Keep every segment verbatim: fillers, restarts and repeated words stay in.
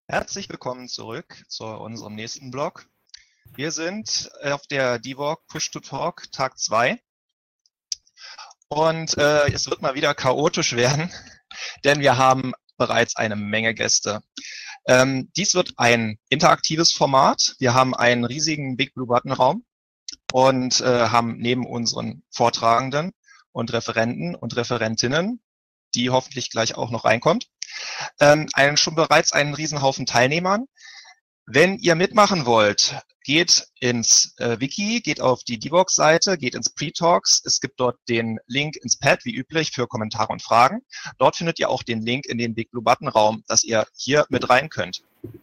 Herzlich willkommen zurück zu unserem nächsten Blog. Wir sind auf der D W O G Push to Talk Tag zwei und äh, es wird mal wieder chaotisch werden, denn wir haben bereits eine Menge Gäste. Ähm, dies wird ein interaktives Format. Wir haben einen riesigen Big Blue Button Raum und äh, haben neben unseren Vortragenden und Referenten und Referentinnen, die hoffentlich gleich auch noch reinkommt, ähm, einen, schon bereits einen Riesenhaufen Teilnehmern. Wenn ihr mitmachen wollt, geht ins äh, Wiki, geht auf die D W O G-Seite, geht ins Pre-Talks. Es gibt dort den Link ins Pad, wie üblich, für Kommentare und Fragen. Dort findet ihr auch den Link in den Big Blue Button Raum, dass ihr hier mit rein könnt.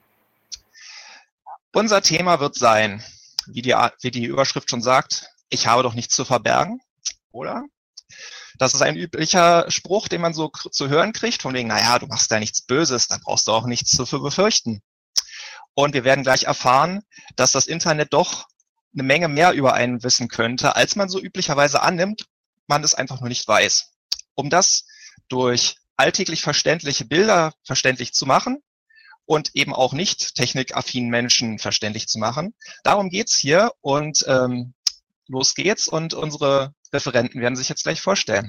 Unser Thema wird sein, wie die, wie die Überschrift schon sagt, ich habe doch nichts zu verbergen, oder? Das ist ein üblicher Spruch, den man so zu hören kriegt, von wegen, naja, du machst ja nichts Böses, dann brauchst du auch nichts zu befürchten. Und wir werden gleich erfahren, dass das Internet doch eine Menge mehr über einen wissen könnte, als man so üblicherweise annimmt, man es einfach nur nicht weiß. Um das durch alltäglich verständliche Bilder verständlich zu machen und eben auch nicht technikaffinen Menschen verständlich zu machen, darum geht's hier und ähm, los geht's und unsere Referenten werden sich jetzt gleich vorstellen.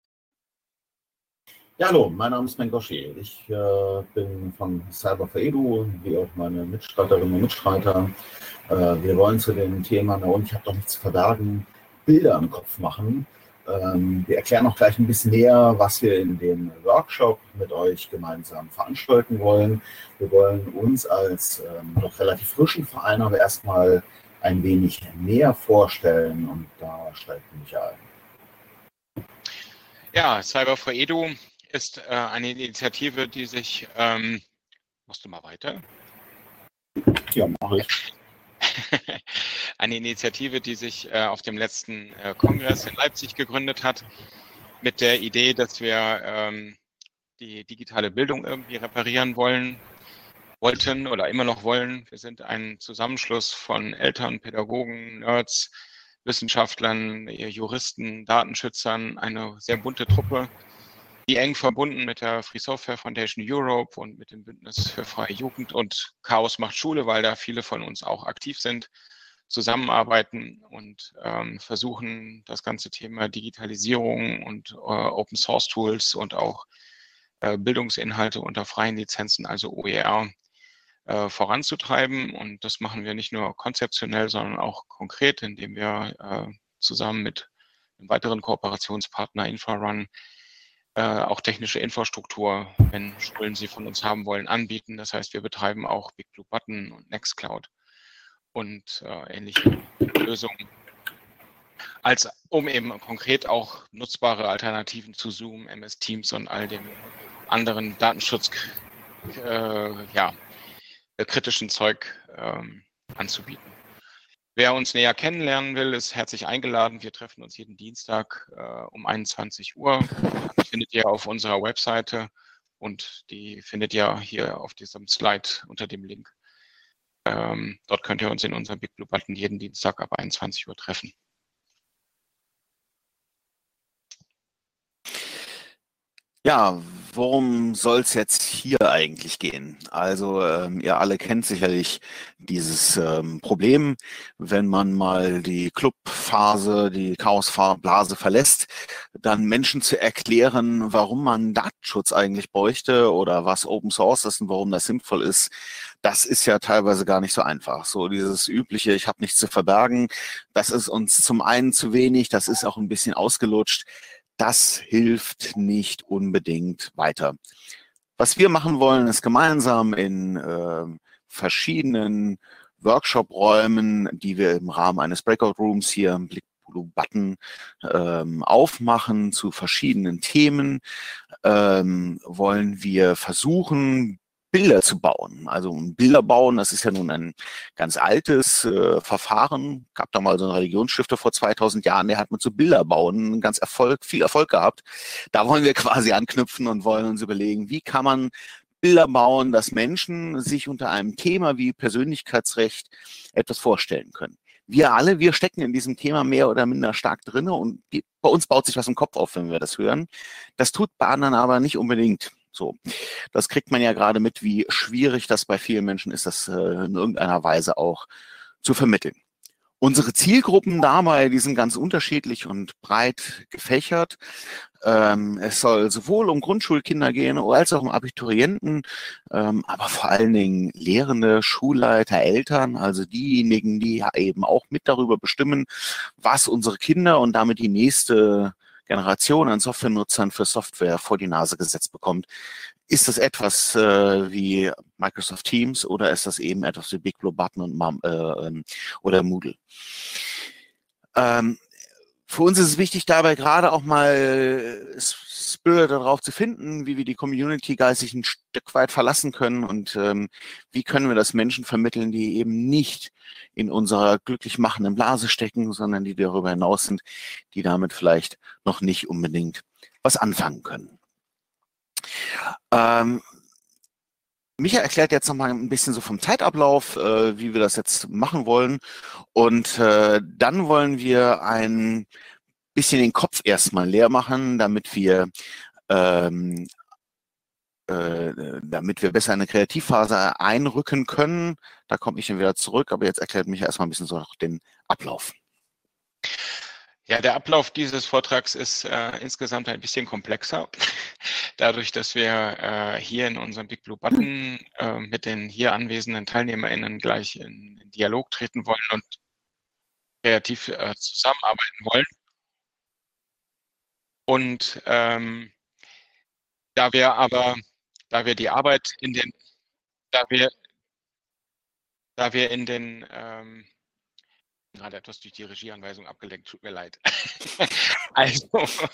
Ja, hallo, mein Name ist Mengoshi. Ich äh, bin von Cyber for Edu, wie auch meine Mitstreiterinnen und Mitstreiter. Äh, wir wollen zu dem Thema, na und ich habe doch nichts zu verbergen, Bilder im Kopf machen. Ähm, wir erklären auch gleich ein bisschen näher, was wir in dem Workshop mit euch gemeinsam veranstalten wollen. Wir wollen uns als ähm, noch relativ frischen Verein aber erstmal ein wenig näher vorstellen und da steigt mich ein. Ja, Cyber for Edu ist äh, eine Initiative, die sich, ähm, musst du mal weiter? Ja, mache ich. Eine Initiative, die sich äh, auf dem letzten äh, Kongress in Leipzig gegründet hat, mit der Idee, dass wir ähm, die digitale Bildung irgendwie reparieren wollen, wollten oder immer noch wollen. Wir sind ein Zusammenschluss von Eltern, Pädagogen, Nerds, Wissenschaftlern, Juristen, Datenschützern, eine sehr bunte Truppe, die eng verbunden mit der Free Software Foundation Europe und mit dem Bündnis für freie Jugend und Chaos macht Schule, weil da viele von uns auch aktiv sind, zusammenarbeiten und ähm, versuchen, das ganze Thema Digitalisierung und äh, Open Source Tools und auch äh, Bildungsinhalte unter freien Lizenzen, also O E R, äh, voranzutreiben. Und das machen wir nicht nur konzeptionell, sondern auch konkret, indem wir äh, zusammen mit einem weiteren Kooperationspartner InfraRun äh, auch technische Infrastruktur, wenn Schulen sie von uns haben wollen, anbieten. Das heißt, wir betreiben auch Big Blue Button und Nextcloud und äh, ähnliche Lösungen, als um eben konkret auch nutzbare Alternativen zu Zoom, M S Teams und all dem anderen Datenschutz äh, ja, kritischen Zeug ähm, anzubieten. Wer uns näher kennenlernen will, ist herzlich eingeladen. Wir treffen uns jeden Dienstag äh, um einundzwanzig Uhr. Das findet ihr auf unserer Webseite und die findet ihr hier auf diesem Slide unter dem Link. Ähm, dort könnt ihr uns in unserem Big Blue Button jeden Dienstag ab einundzwanzig Uhr treffen. Ja, worum soll es jetzt hier eigentlich gehen? Also ähm, ihr alle kennt sicherlich dieses ähm, Problem, wenn man mal die Clubphase, die Chaosblase verlässt, dann Menschen zu erklären, warum man Datenschutz eigentlich bräuchte oder was Open Source ist und warum das sinnvoll ist, das ist ja teilweise gar nicht so einfach. So dieses übliche, ich habe nichts zu verbergen, das ist uns zum einen zu wenig, das ist auch ein bisschen ausgelutscht. Das hilft nicht unbedingt weiter. Was wir machen wollen, ist gemeinsam in äh, verschiedenen Workshop-Räumen, die wir im Rahmen eines Breakout-Rooms hier im Big Blue Button ähm, aufmachen zu verschiedenen Themen, ähm, wollen wir versuchen, Bilder zu bauen. Also Bilder bauen, das ist ja nun ein ganz altes äh, Verfahren. Gab da mal so einen Religionsstifter vor zweitausend Jahren, der hat mit so Bilder bauen ganz Erfolg, viel Erfolg gehabt. Da wollen wir quasi anknüpfen und wollen uns überlegen, wie kann man Bilder bauen, dass Menschen sich unter einem Thema wie Persönlichkeitsrecht etwas vorstellen können. Wir alle, wir stecken in diesem Thema mehr oder minder stark drin und die, bei uns baut sich was im Kopf auf, wenn wir das hören. Das tut bei anderen aber nicht unbedingt. So, das kriegt man ja gerade mit, wie schwierig das bei vielen Menschen ist, das äh, in irgendeiner Weise auch zu vermitteln. Unsere Zielgruppen dabei, die sind ganz unterschiedlich und breit gefächert. Ähm, es soll sowohl um Grundschulkinder gehen als auch um Abiturienten, ähm, aber vor allen Dingen Lehrende, Schulleiter, Eltern, also diejenigen, die eben auch mit darüber bestimmen, was unsere Kinder und damit die nächste Generation an Softwarenutzern für Software vor die Nase gesetzt bekommt. Ist das etwas äh, wie Microsoft Teams oder ist das eben etwas wie Big Blue Button und Mom, äh, oder Moodle? Ähm, für uns ist es wichtig, dabei gerade auch mal Spirit darauf zu finden, wie wir die Community geistig ein Stück weit verlassen können und ähm, wie können wir das Menschen vermitteln, die eben nicht in unserer glücklich machenden Blase stecken, sondern die darüber hinaus sind, die damit vielleicht noch nicht unbedingt was anfangen können. Ähm, Micha erklärt jetzt nochmal ein bisschen so vom Zeitablauf, äh, wie wir das jetzt machen wollen. Und äh, dann wollen wir ein bisschen den Kopf erstmal leer machen, damit wir ähm, äh, damit wir besser in eine Kreativphase einrücken können. Da komme ich dann wieder zurück, aber jetzt erklärt Micha erstmal ein bisschen so den Ablauf. Ja, der Ablauf dieses Vortrags ist äh, insgesamt ein bisschen komplexer. Dadurch, dass wir äh, hier in unserem Big Blue Button äh, mit den hier anwesenden TeilnehmerInnen gleich in, in Dialog treten wollen und kreativ äh, zusammenarbeiten wollen. Und ähm, da wir aber, da wir die Arbeit in den, da wir, da wir in den ähm, gerade etwas durch die Regieanweisung abgelenkt, tut mir leid. Also,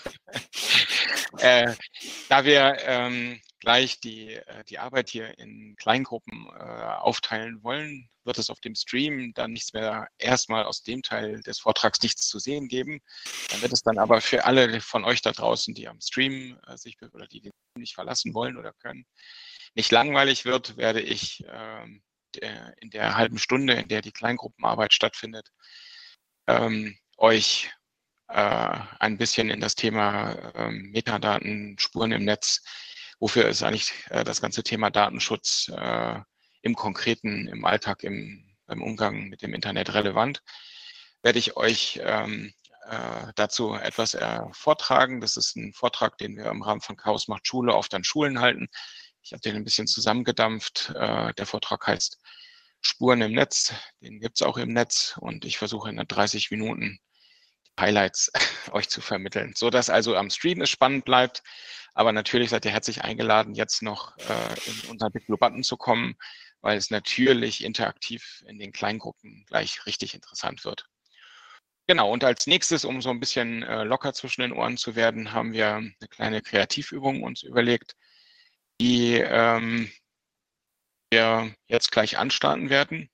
äh, da wir ähm, gleich die, äh, die Arbeit hier in Kleingruppen äh, aufteilen wollen, wird es auf dem Stream dann nichts mehr erstmal aus dem Teil des Vortrags nichts zu sehen geben. Dann wird es dann aber für alle von euch da draußen, die am Stream äh, sich oder die den nicht verlassen wollen oder können, nicht langweilig wird, werde ich ähm, der, in der halben Stunde, in der die Kleingruppenarbeit stattfindet, ähm, euch äh, ein bisschen in das Thema ähm, Metadaten, Spuren im Netz, wofür ist eigentlich äh, das ganze Thema Datenschutz äh, im Konkreten, im Alltag, im, im Umgang mit dem Internet relevant, werde ich euch ähm, äh, dazu etwas äh, vortragen. Das ist ein Vortrag, den wir im Rahmen von Chaos macht Schule oft an Schulen halten. Ich habe den ein bisschen zusammengedampft. Äh, der Vortrag heißt Spuren im Netz, den gibt es auch im Netz und ich versuche in dreißig Minuten die Highlights euch zu vermitteln, so dass also am Stream es spannend bleibt, aber natürlich seid ihr herzlich eingeladen, jetzt noch äh, in unseren Big Blue Button zu kommen, weil es natürlich interaktiv in den Kleingruppen gleich richtig interessant wird. Genau, und als nächstes, um so ein bisschen äh, locker zwischen den Ohren zu werden, haben wir eine kleine Kreativübung uns überlegt, die ähm, wir jetzt gleich anstarten werden.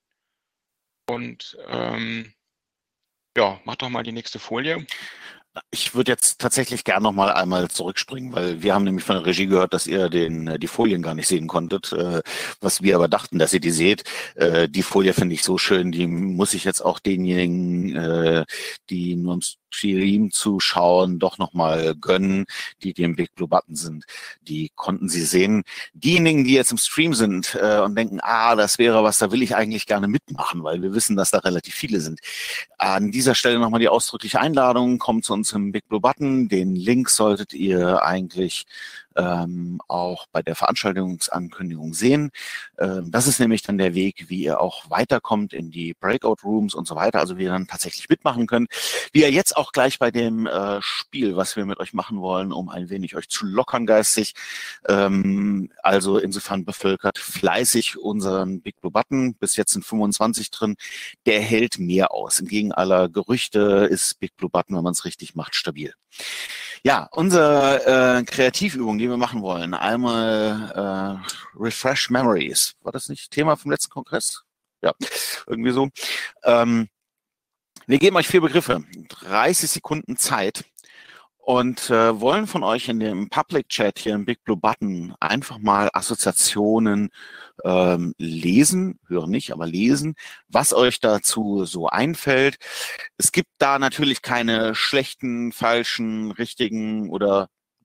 Und ähm, ja, mach doch mal die nächste Folie. Ich würde jetzt tatsächlich gern noch mal einmal zurückspringen, weil wir haben nämlich von der Regie gehört, dass ihr den, die Folien gar nicht sehen konntet, äh, was wir aber dachten, dass ihr die seht. Äh, die Folie finde ich so schön, die muss ich jetzt auch denjenigen, äh, die nur im Stream zuschauen, doch noch mal gönnen, die die im Big Blue Button sind. Die konnten sie sehen. Diejenigen, die jetzt im Stream sind äh, und denken, ah, das wäre was, da will ich eigentlich gerne mitmachen, weil wir wissen, dass da relativ viele sind. An dieser Stelle nochmal die ausdrückliche Einladung, kommt zu uns im Big Blue Button. Den Link solltet ihr eigentlich ähm, auch bei der Veranstaltungsankündigung sehen. Ähm, das ist nämlich dann der Weg, wie ihr auch weiterkommt in die Breakout Rooms und so weiter, also wie ihr dann tatsächlich mitmachen könnt. Wie ihr jetzt auch gleich bei dem äh, Spiel, was wir mit euch machen wollen, um ein wenig euch zu lockern geistig, ähm, also insofern bevölkert fleißig unseren Big Blue Button. Bis jetzt sind fünfundzwanzig drin. Der hält mehr aus. Entgegen aller Gerüchte ist Big Blue Button, wenn man es richtig macht, stabil. Ja, unsere äh, Kreativübung, die wir machen wollen. Einmal äh, Refresh Memories. War das nicht Thema vom letzten Kongress? Ja, irgendwie so. Ähm, wir geben euch vier Begriffe, dreißig Sekunden Zeit und äh, wollen von euch in dem Public Chat hier im Big Blue Button einfach mal Assoziationen ähm, lesen, hören nicht, aber lesen, was euch dazu so einfällt. Es gibt da natürlich keine schlechten, falschen, richtigen oder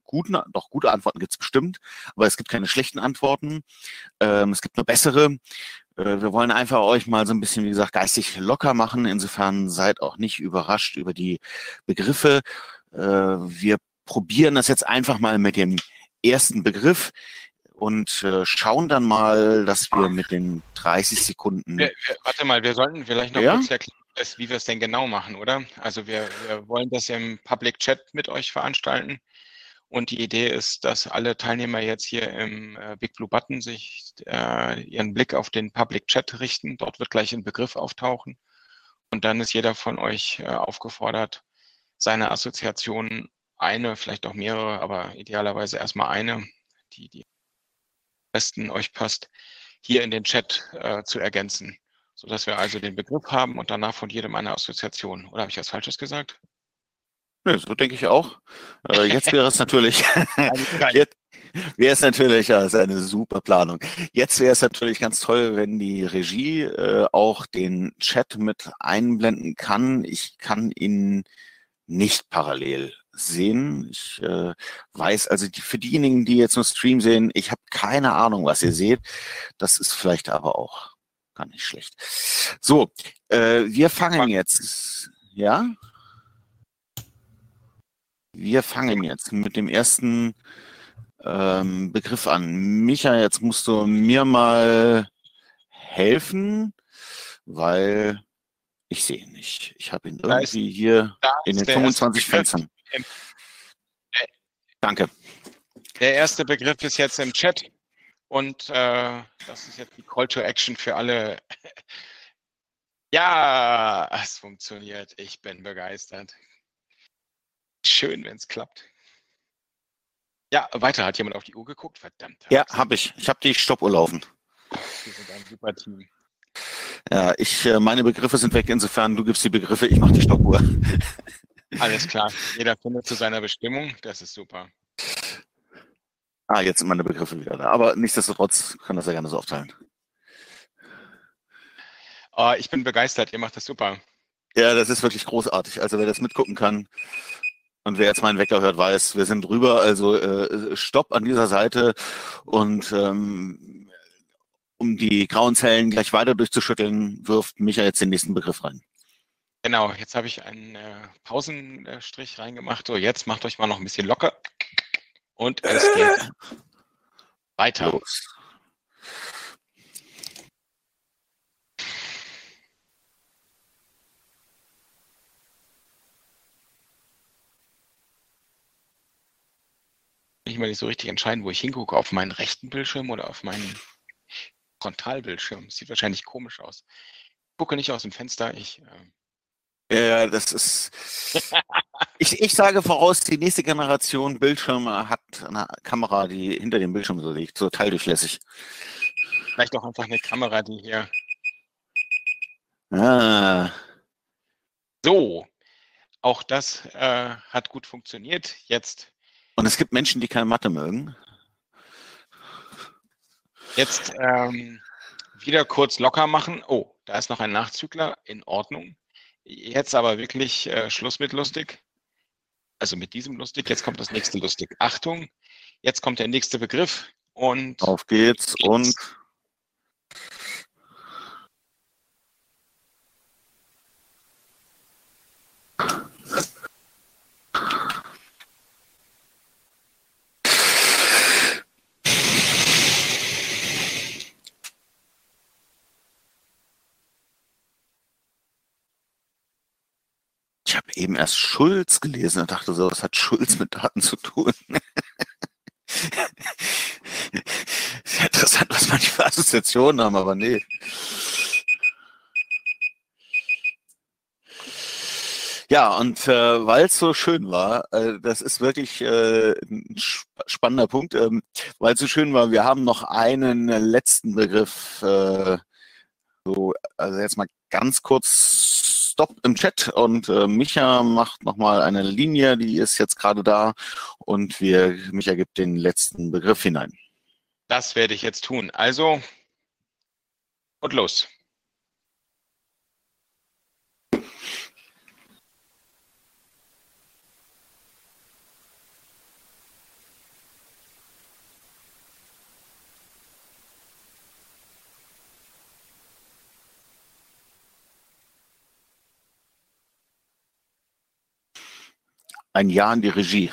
guten, doch gute Antworten gibt es bestimmt, aber es gibt keine schlechten Antworten. Ähm, es gibt nur bessere. Äh, wir wollen einfach euch mal so ein bisschen, wie gesagt, geistig locker machen. Insofern seid auch nicht überrascht über die Begriffe. Äh, wir probieren das jetzt einfach mal mit dem ersten Begriff und äh, schauen dann mal, dass wir mit den dreißig Sekunden... Wir, wir, warte mal, wir sollten vielleicht noch ja? kurz erklären, wie wir es denn genau machen, oder? Also wir, wir wollen das im Public Chat mit euch veranstalten. Und die Idee ist, dass alle Teilnehmer jetzt hier im äh, Big Blue Button sich äh, ihren Blick auf den Public Chat richten. Dort wird gleich ein Begriff auftauchen. Und dann ist jeder von euch äh, aufgefordert, seine Assoziationen, eine, vielleicht auch mehrere, aber idealerweise erstmal eine, die, die am besten euch passt, hier in den Chat äh, zu ergänzen, sodass wir also den Begriff haben und danach von jedem eine Assoziation. Oder habe ich was Falsches gesagt? Ja, so denke ich auch. Äh, jetzt wäre es natürlich, jetzt wäre es natürlich, ja, ist eine super Planung. Jetzt wäre es natürlich ganz toll, wenn die Regie äh, auch den Chat mit einblenden kann. Ich kann ihn nicht parallel sehen. Ich äh, weiß, also die, für diejenigen, die jetzt nur Stream sehen, ich habe keine Ahnung, was ihr seht. Das ist vielleicht aber auch gar nicht schlecht. So, äh, wir fangen jetzt, ja? Wir fangen jetzt mit dem ersten ähm, Begriff an. Micha, jetzt musst du mir mal helfen, weil ich sehe ihn nicht. Ich habe ihn irgendwie ist, hier in den fünfundzwanzig Fenstern. Im, äh, Danke. Der erste Begriff ist jetzt im Chat und äh, das ist jetzt die Call to Action für alle. Ja, es funktioniert. Ich bin begeistert. Schön, wenn es klappt. Ja, weiter. Hat jemand auf die Uhr geguckt? Verdammt. Ja, habe ich. Ich habe die Stoppuhr laufen. Wir sind ein super Team. Ja, ich, meine Begriffe sind weg. Insofern, du gibst die Begriffe, ich mache die Stoppuhr. Alles klar. Jeder findet zu seiner Bestimmung. Das ist super. Ah, jetzt sind meine Begriffe wieder da. Aber nichtsdestotrotz kann das ja gerne so aufteilen. Oh, ich bin begeistert. Ihr macht das super. Ja, das ist wirklich großartig. Also wer das mitgucken kann, und wer jetzt meinen Wecker hört, weiß, wir sind drüber. Also äh, Stopp an dieser Seite und ähm, um die grauen Zellen gleich weiter durchzuschütteln, wirft Micha jetzt den nächsten Begriff rein. Genau, jetzt habe ich einen äh, Pausenstrich reingemacht. So, jetzt macht euch mal noch ein bisschen locker und es geht weiter. Los. Ich mal nicht so richtig entscheiden, wo ich hingucke, auf meinen rechten Bildschirm oder auf meinen Frontalbildschirm. Sieht wahrscheinlich komisch aus. Ich gucke nicht aus dem Fenster, ich... Äh Ja, das ist... ich, ich sage voraus, die nächste Generation Bildschirme hat eine Kamera, die hinter dem Bildschirm so liegt, so teildurchlässig. Vielleicht auch einfach eine Kamera, die hier... Ah. So, auch das äh, hat gut funktioniert. Jetzt... Und es gibt Menschen, die keine Mathe mögen. Jetzt ähm, wieder kurz locker machen. Oh, da ist noch ein Nachzügler. In Ordnung. Jetzt aber wirklich äh, Schluss mit lustig. Also mit diesem lustig. Jetzt kommt das nächste lustig. Achtung, jetzt kommt der nächste Begriff. Und auf geht's und... Ich habe eben erst Schulz gelesen und dachte so, was hat Schulz mit Daten zu tun? Sehr interessant, was manche für Assoziationen haben, aber nee. Ja, und äh, weil es so schön war, äh, das ist wirklich äh, ein sp spannender Punkt, ähm, weil es so schön war, wir haben noch einen letzten Begriff, äh, so, also jetzt mal ganz kurz Stopp im Chat und äh, Micha macht nochmal eine Linie, die ist jetzt gerade da und wir, Micha gibt den letzten Begriff hinein. Das werde ich jetzt tun. Also, und los. Ein Ja an die Regie.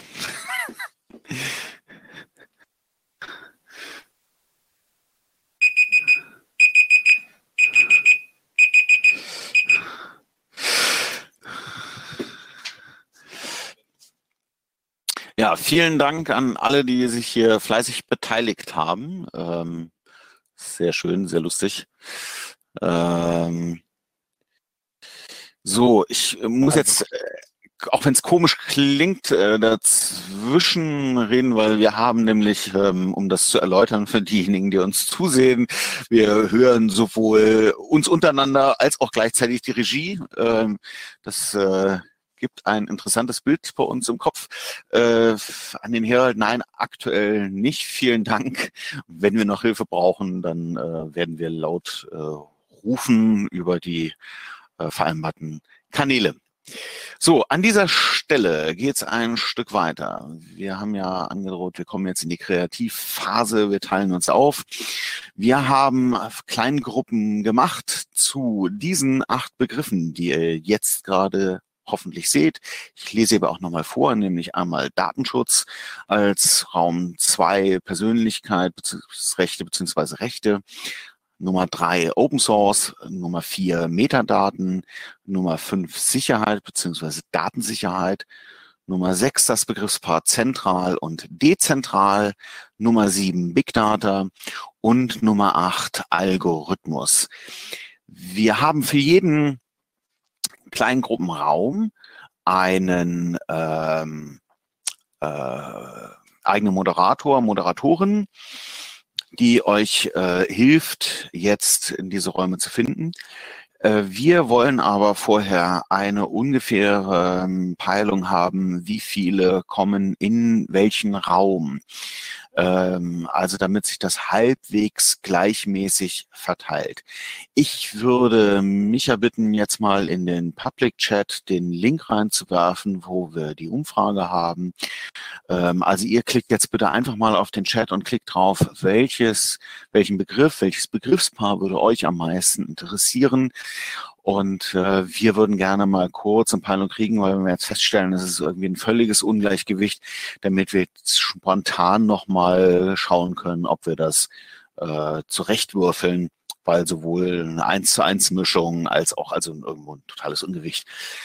Ja, vielen Dank an alle, die sich hier fleißig beteiligt haben. Ähm, sehr schön, sehr lustig. Ähm, so, ich muss jetzt, äh, auch wenn es komisch klingt, äh, dazwischen reden, weil wir haben nämlich, ähm, um das zu erläutern für diejenigen, die uns zusehen, wir hören sowohl uns untereinander als auch gleichzeitig die Regie. Ähm, das äh, gibt ein interessantes Bild bei uns im Kopf. Äh, an den Herald, nein, aktuell nicht. Vielen Dank. Wenn wir noch Hilfe brauchen, dann äh, werden wir laut äh, rufen über die äh, vereinbarten Kanäle. So, an dieser Stelle geht es ein Stück weiter. Wir haben ja angedroht, wir kommen jetzt in die Kreativphase, wir teilen uns auf. Wir haben Kleingruppen gemacht zu diesen acht Begriffen, die ihr jetzt gerade hoffentlich seht. Ich lese aber auch nochmal vor, nämlich einmal Datenschutz als Raum zwei Persönlichkeit, Rechte bzw. Rechte. Nummer drei Open Source, Nummer vier Metadaten, Nummer fünf Sicherheit bzw. Datensicherheit, Nummer sechs das Begriffspaar zentral und dezentral, Nummer sieben Big Data und Nummer acht Algorithmus. Wir haben für jeden Kleingruppenraum einen ähm, äh, eigenen Moderator, Moderatorin, die euch äh, hilft, jetzt in diese Räume zu finden. Äh, wir wollen aber vorher eine ungefähre ähm, Peilung haben, wie viele kommen in welchen Raum. Ähm, also damit sich das halbwegs gleichmäßig verteilt. Ich würde Micha bitten, jetzt mal in den Public Chat den Link reinzuwerfen, wo wir die Umfrage haben. Ähm, also ihr klickt jetzt bitte einfach mal auf den Chat und klickt drauf, welches, welchen Begriff, welches Begriffspaar würde euch am meisten interessieren. Und äh, wir würden gerne mal kurz eine Peilung kriegen, weil wir jetzt feststellen, es ist irgendwie ein völliges Ungleichgewicht, damit wir jetzt spontan nochmal schauen können, ob wir das äh, zurechtwürfeln, weil sowohl eine eins zu eins Mischung als auch also irgendwo ein totales Ungewicht,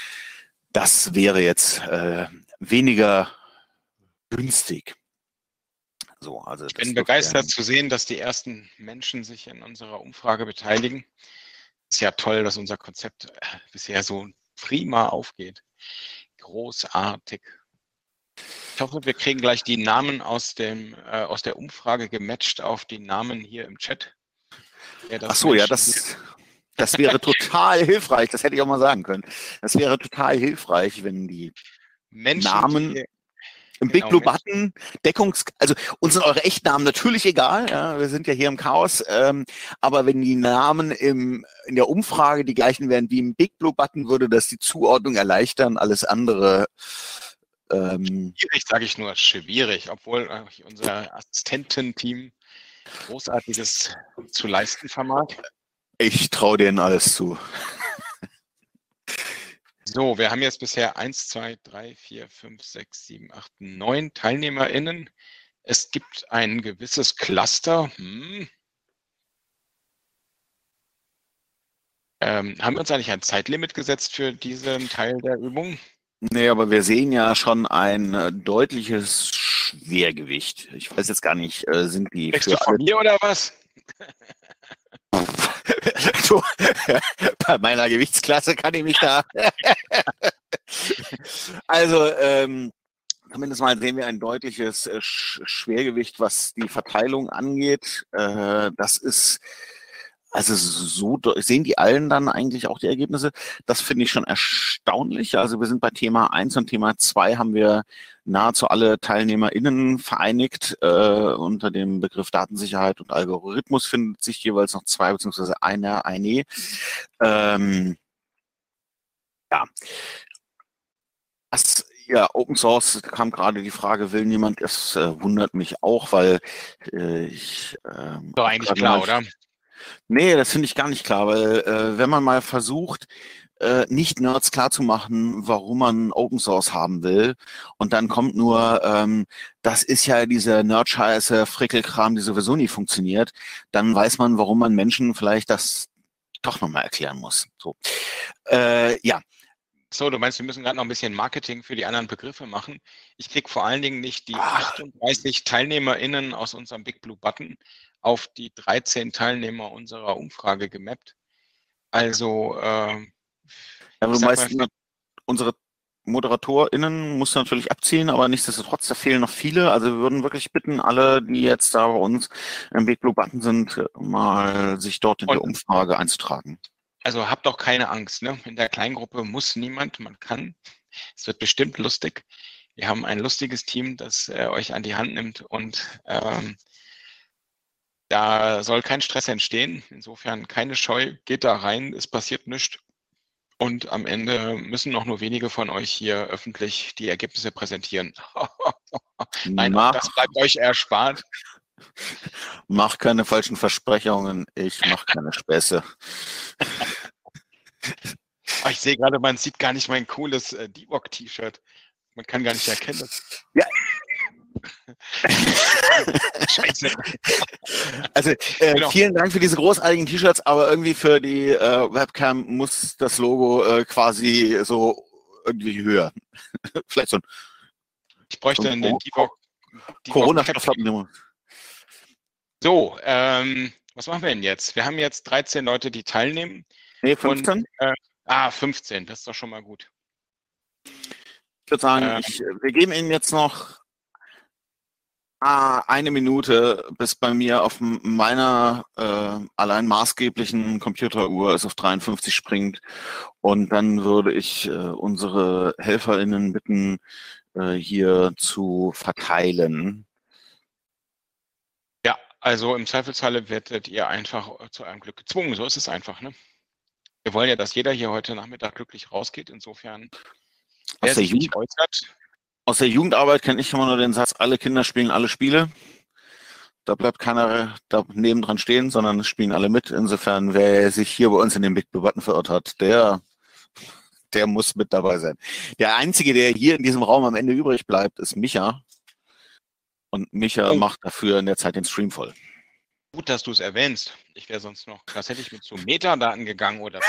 das wäre jetzt äh, weniger günstig. So, also ich bin begeistert zu sehen, dass die ersten Menschen sich in unserer Umfrage beteiligen. Ist ja toll, dass unser Konzept bisher so prima aufgeht. Großartig. Ich hoffe, wir kriegen gleich die Namen aus dem äh, aus der Umfrage gematcht auf die Namen hier im Chat. Ach so, ja, das, das wäre total hilfreich. Das hätte ich auch mal sagen können. Das wäre total hilfreich, wenn die Menschen, Namen die im genau, Big Blue Button, Deckungs, also uns sind eure Echtnamen natürlich egal, ja, wir sind ja hier im Chaos, ähm, aber wenn die Namen im, in der Umfrage die gleichen wären wie im Big Blue Button, würde das die Zuordnung erleichtern, alles andere. Ähm, schwierig, sage ich nur, schwierig, obwohl äh, unser Assistententeam Großartiges zu leisten vermag. Ich traue denen alles zu. So, wir haben jetzt bisher eins, zwei, drei, vier, fünf, sechs, sieben, acht, neun TeilnehmerInnen. Es gibt ein gewisses Cluster. Hm. Ähm, haben wir uns eigentlich ein Zeitlimit gesetzt für diesen Teil der Übung? Nee, aber wir sehen ja schon ein äh, deutliches Schwergewicht. Ich weiß jetzt gar nicht, äh, sind die Kriegst du von mir oder was? Du, bei meiner Gewichtsklasse kann ich mich da. Also, ähm, zumindest mal sehen wir ein deutliches äh, Schwergewicht, was die Verteilung angeht. Äh, das ist, also so sehen die allen dann eigentlich auch die Ergebnisse. Das finde ich schon erstaunlich. Also wir sind bei Thema eins und Thema zwei haben wir nahezu alle TeilnehmerInnen vereinigt. Äh, unter dem Begriff Datensicherheit und Algorithmus findet sich jeweils noch zwei beziehungsweise einer, eine. Ähm, ja. Das, ja, Open Source kam gerade die Frage, will niemand, es äh, wundert mich auch, weil äh, ich... Ähm, Doch eigentlich klar, oder? Nee, das finde ich gar nicht klar, weil äh, wenn man mal versucht, äh, Nicht-Nerds klarzumachen, warum man Open Source haben will, und dann kommt nur, ähm, das ist ja dieser Nerd-Scheiße, Frickelkram, die sowieso nie funktioniert, dann weiß man, warum man Menschen vielleicht das doch nochmal erklären muss. So, äh, ja. So, du meinst, wir müssen gerade noch ein bisschen Marketing für die anderen Begriffe machen. Ich kriege vor allen Dingen nicht die achtunddreißig TeilnehmerInnen aus unserem Big Blue Button auf die dreizehn Teilnehmer unserer Umfrage gemappt. Also, äh, ja, du meinst, unsere ModeratorInnen musst du natürlich abziehen, aber nichtsdestotrotz, da fehlen noch viele. Also wir würden wirklich bitten, alle, die jetzt da bei uns im Big Blue Button sind, mal sich dort in der Umfrage einzutragen. Also habt auch keine Angst, ne? In der Kleingruppe muss niemand, man kann. Es wird bestimmt lustig. Wir haben ein lustiges Team, das äh, euch an die Hand nimmt und ähm, da soll kein Stress entstehen. Insofern keine Scheu, geht da rein, es passiert nichts. Und am Ende müssen noch nur wenige von euch hier öffentlich die Ergebnisse präsentieren. Nein, auch das bleibt euch erspart. Mach keine falschen Versprechungen, ich mach keine Späße. Oh, ich sehe gerade, man sieht gar nicht mein cooles äh, D-Walk-T-Shirt. Man kann gar nicht erkennen. Ja. Scheiße. Also äh, genau. Vielen Dank für diese großartigen T-Shirts, aber irgendwie für die äh, Webcam muss das Logo äh, quasi so irgendwie höher. Vielleicht so ein Ich bräuchte einen D-Walk. Corona-Stofflappen. So, ähm, was machen wir denn jetzt? Wir haben jetzt dreizehn Leute, die teilnehmen. Nee, fünfzehn. Und, äh, ah, fünfzehn, das ist doch schon mal gut. Ich würde sagen, ähm, ich, wir geben Ihnen jetzt noch ah, eine Minute, bis bei mir auf meiner äh, allein maßgeblichen Computeruhr es auf dreiundfünfzig springt. Und dann würde ich äh, unsere HelferInnen bitten, äh, hier zu verteilen. Also im Zweifelsfalle werdet ihr einfach zu eurem Glück gezwungen. So ist es einfach, ne? Wir wollen ja, dass jeder hier heute Nachmittag glücklich rausgeht. Insofern, wer sich nicht äußert. Aus der Jugendarbeit kenne ich immer nur den Satz, alle Kinder spielen alle Spiele. Da bleibt keiner da nebendran stehen, sondern es spielen alle mit. Insofern, wer sich hier bei uns in den Big Blue Button verirrt hat, der, der muss mit dabei sein. Der Einzige, der hier in diesem Raum am Ende übrig bleibt, ist Micha. Und Micha oh. macht dafür in der Zeit den Stream voll. Gut, dass du es erwähnst. Ich wäre sonst noch, das hätte ich mit so Metadaten gegangen oder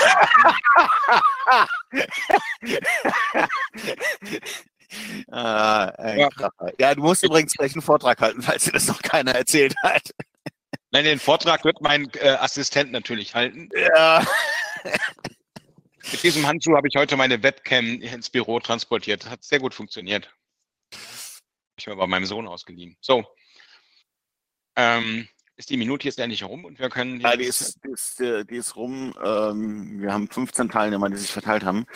ah, ja. ja, du musst übrigens gleich einen Vortrag halten, falls dir das noch keiner erzählt hat. Nein, den Vortrag wird mein äh, Assistent natürlich halten. Ja. Mit diesem Handschuh habe ich heute meine Webcam ins Büro transportiert. Hat sehr gut funktioniert. Ich habe bei meinem Sohn ausgeliehen. So. Ähm, ist die Minute jetzt endlich rum und wir können... Ja, die ist, die ist, die ist rum. Ähm, wir haben fünfzehn Teilnehmer, die sich verteilt haben.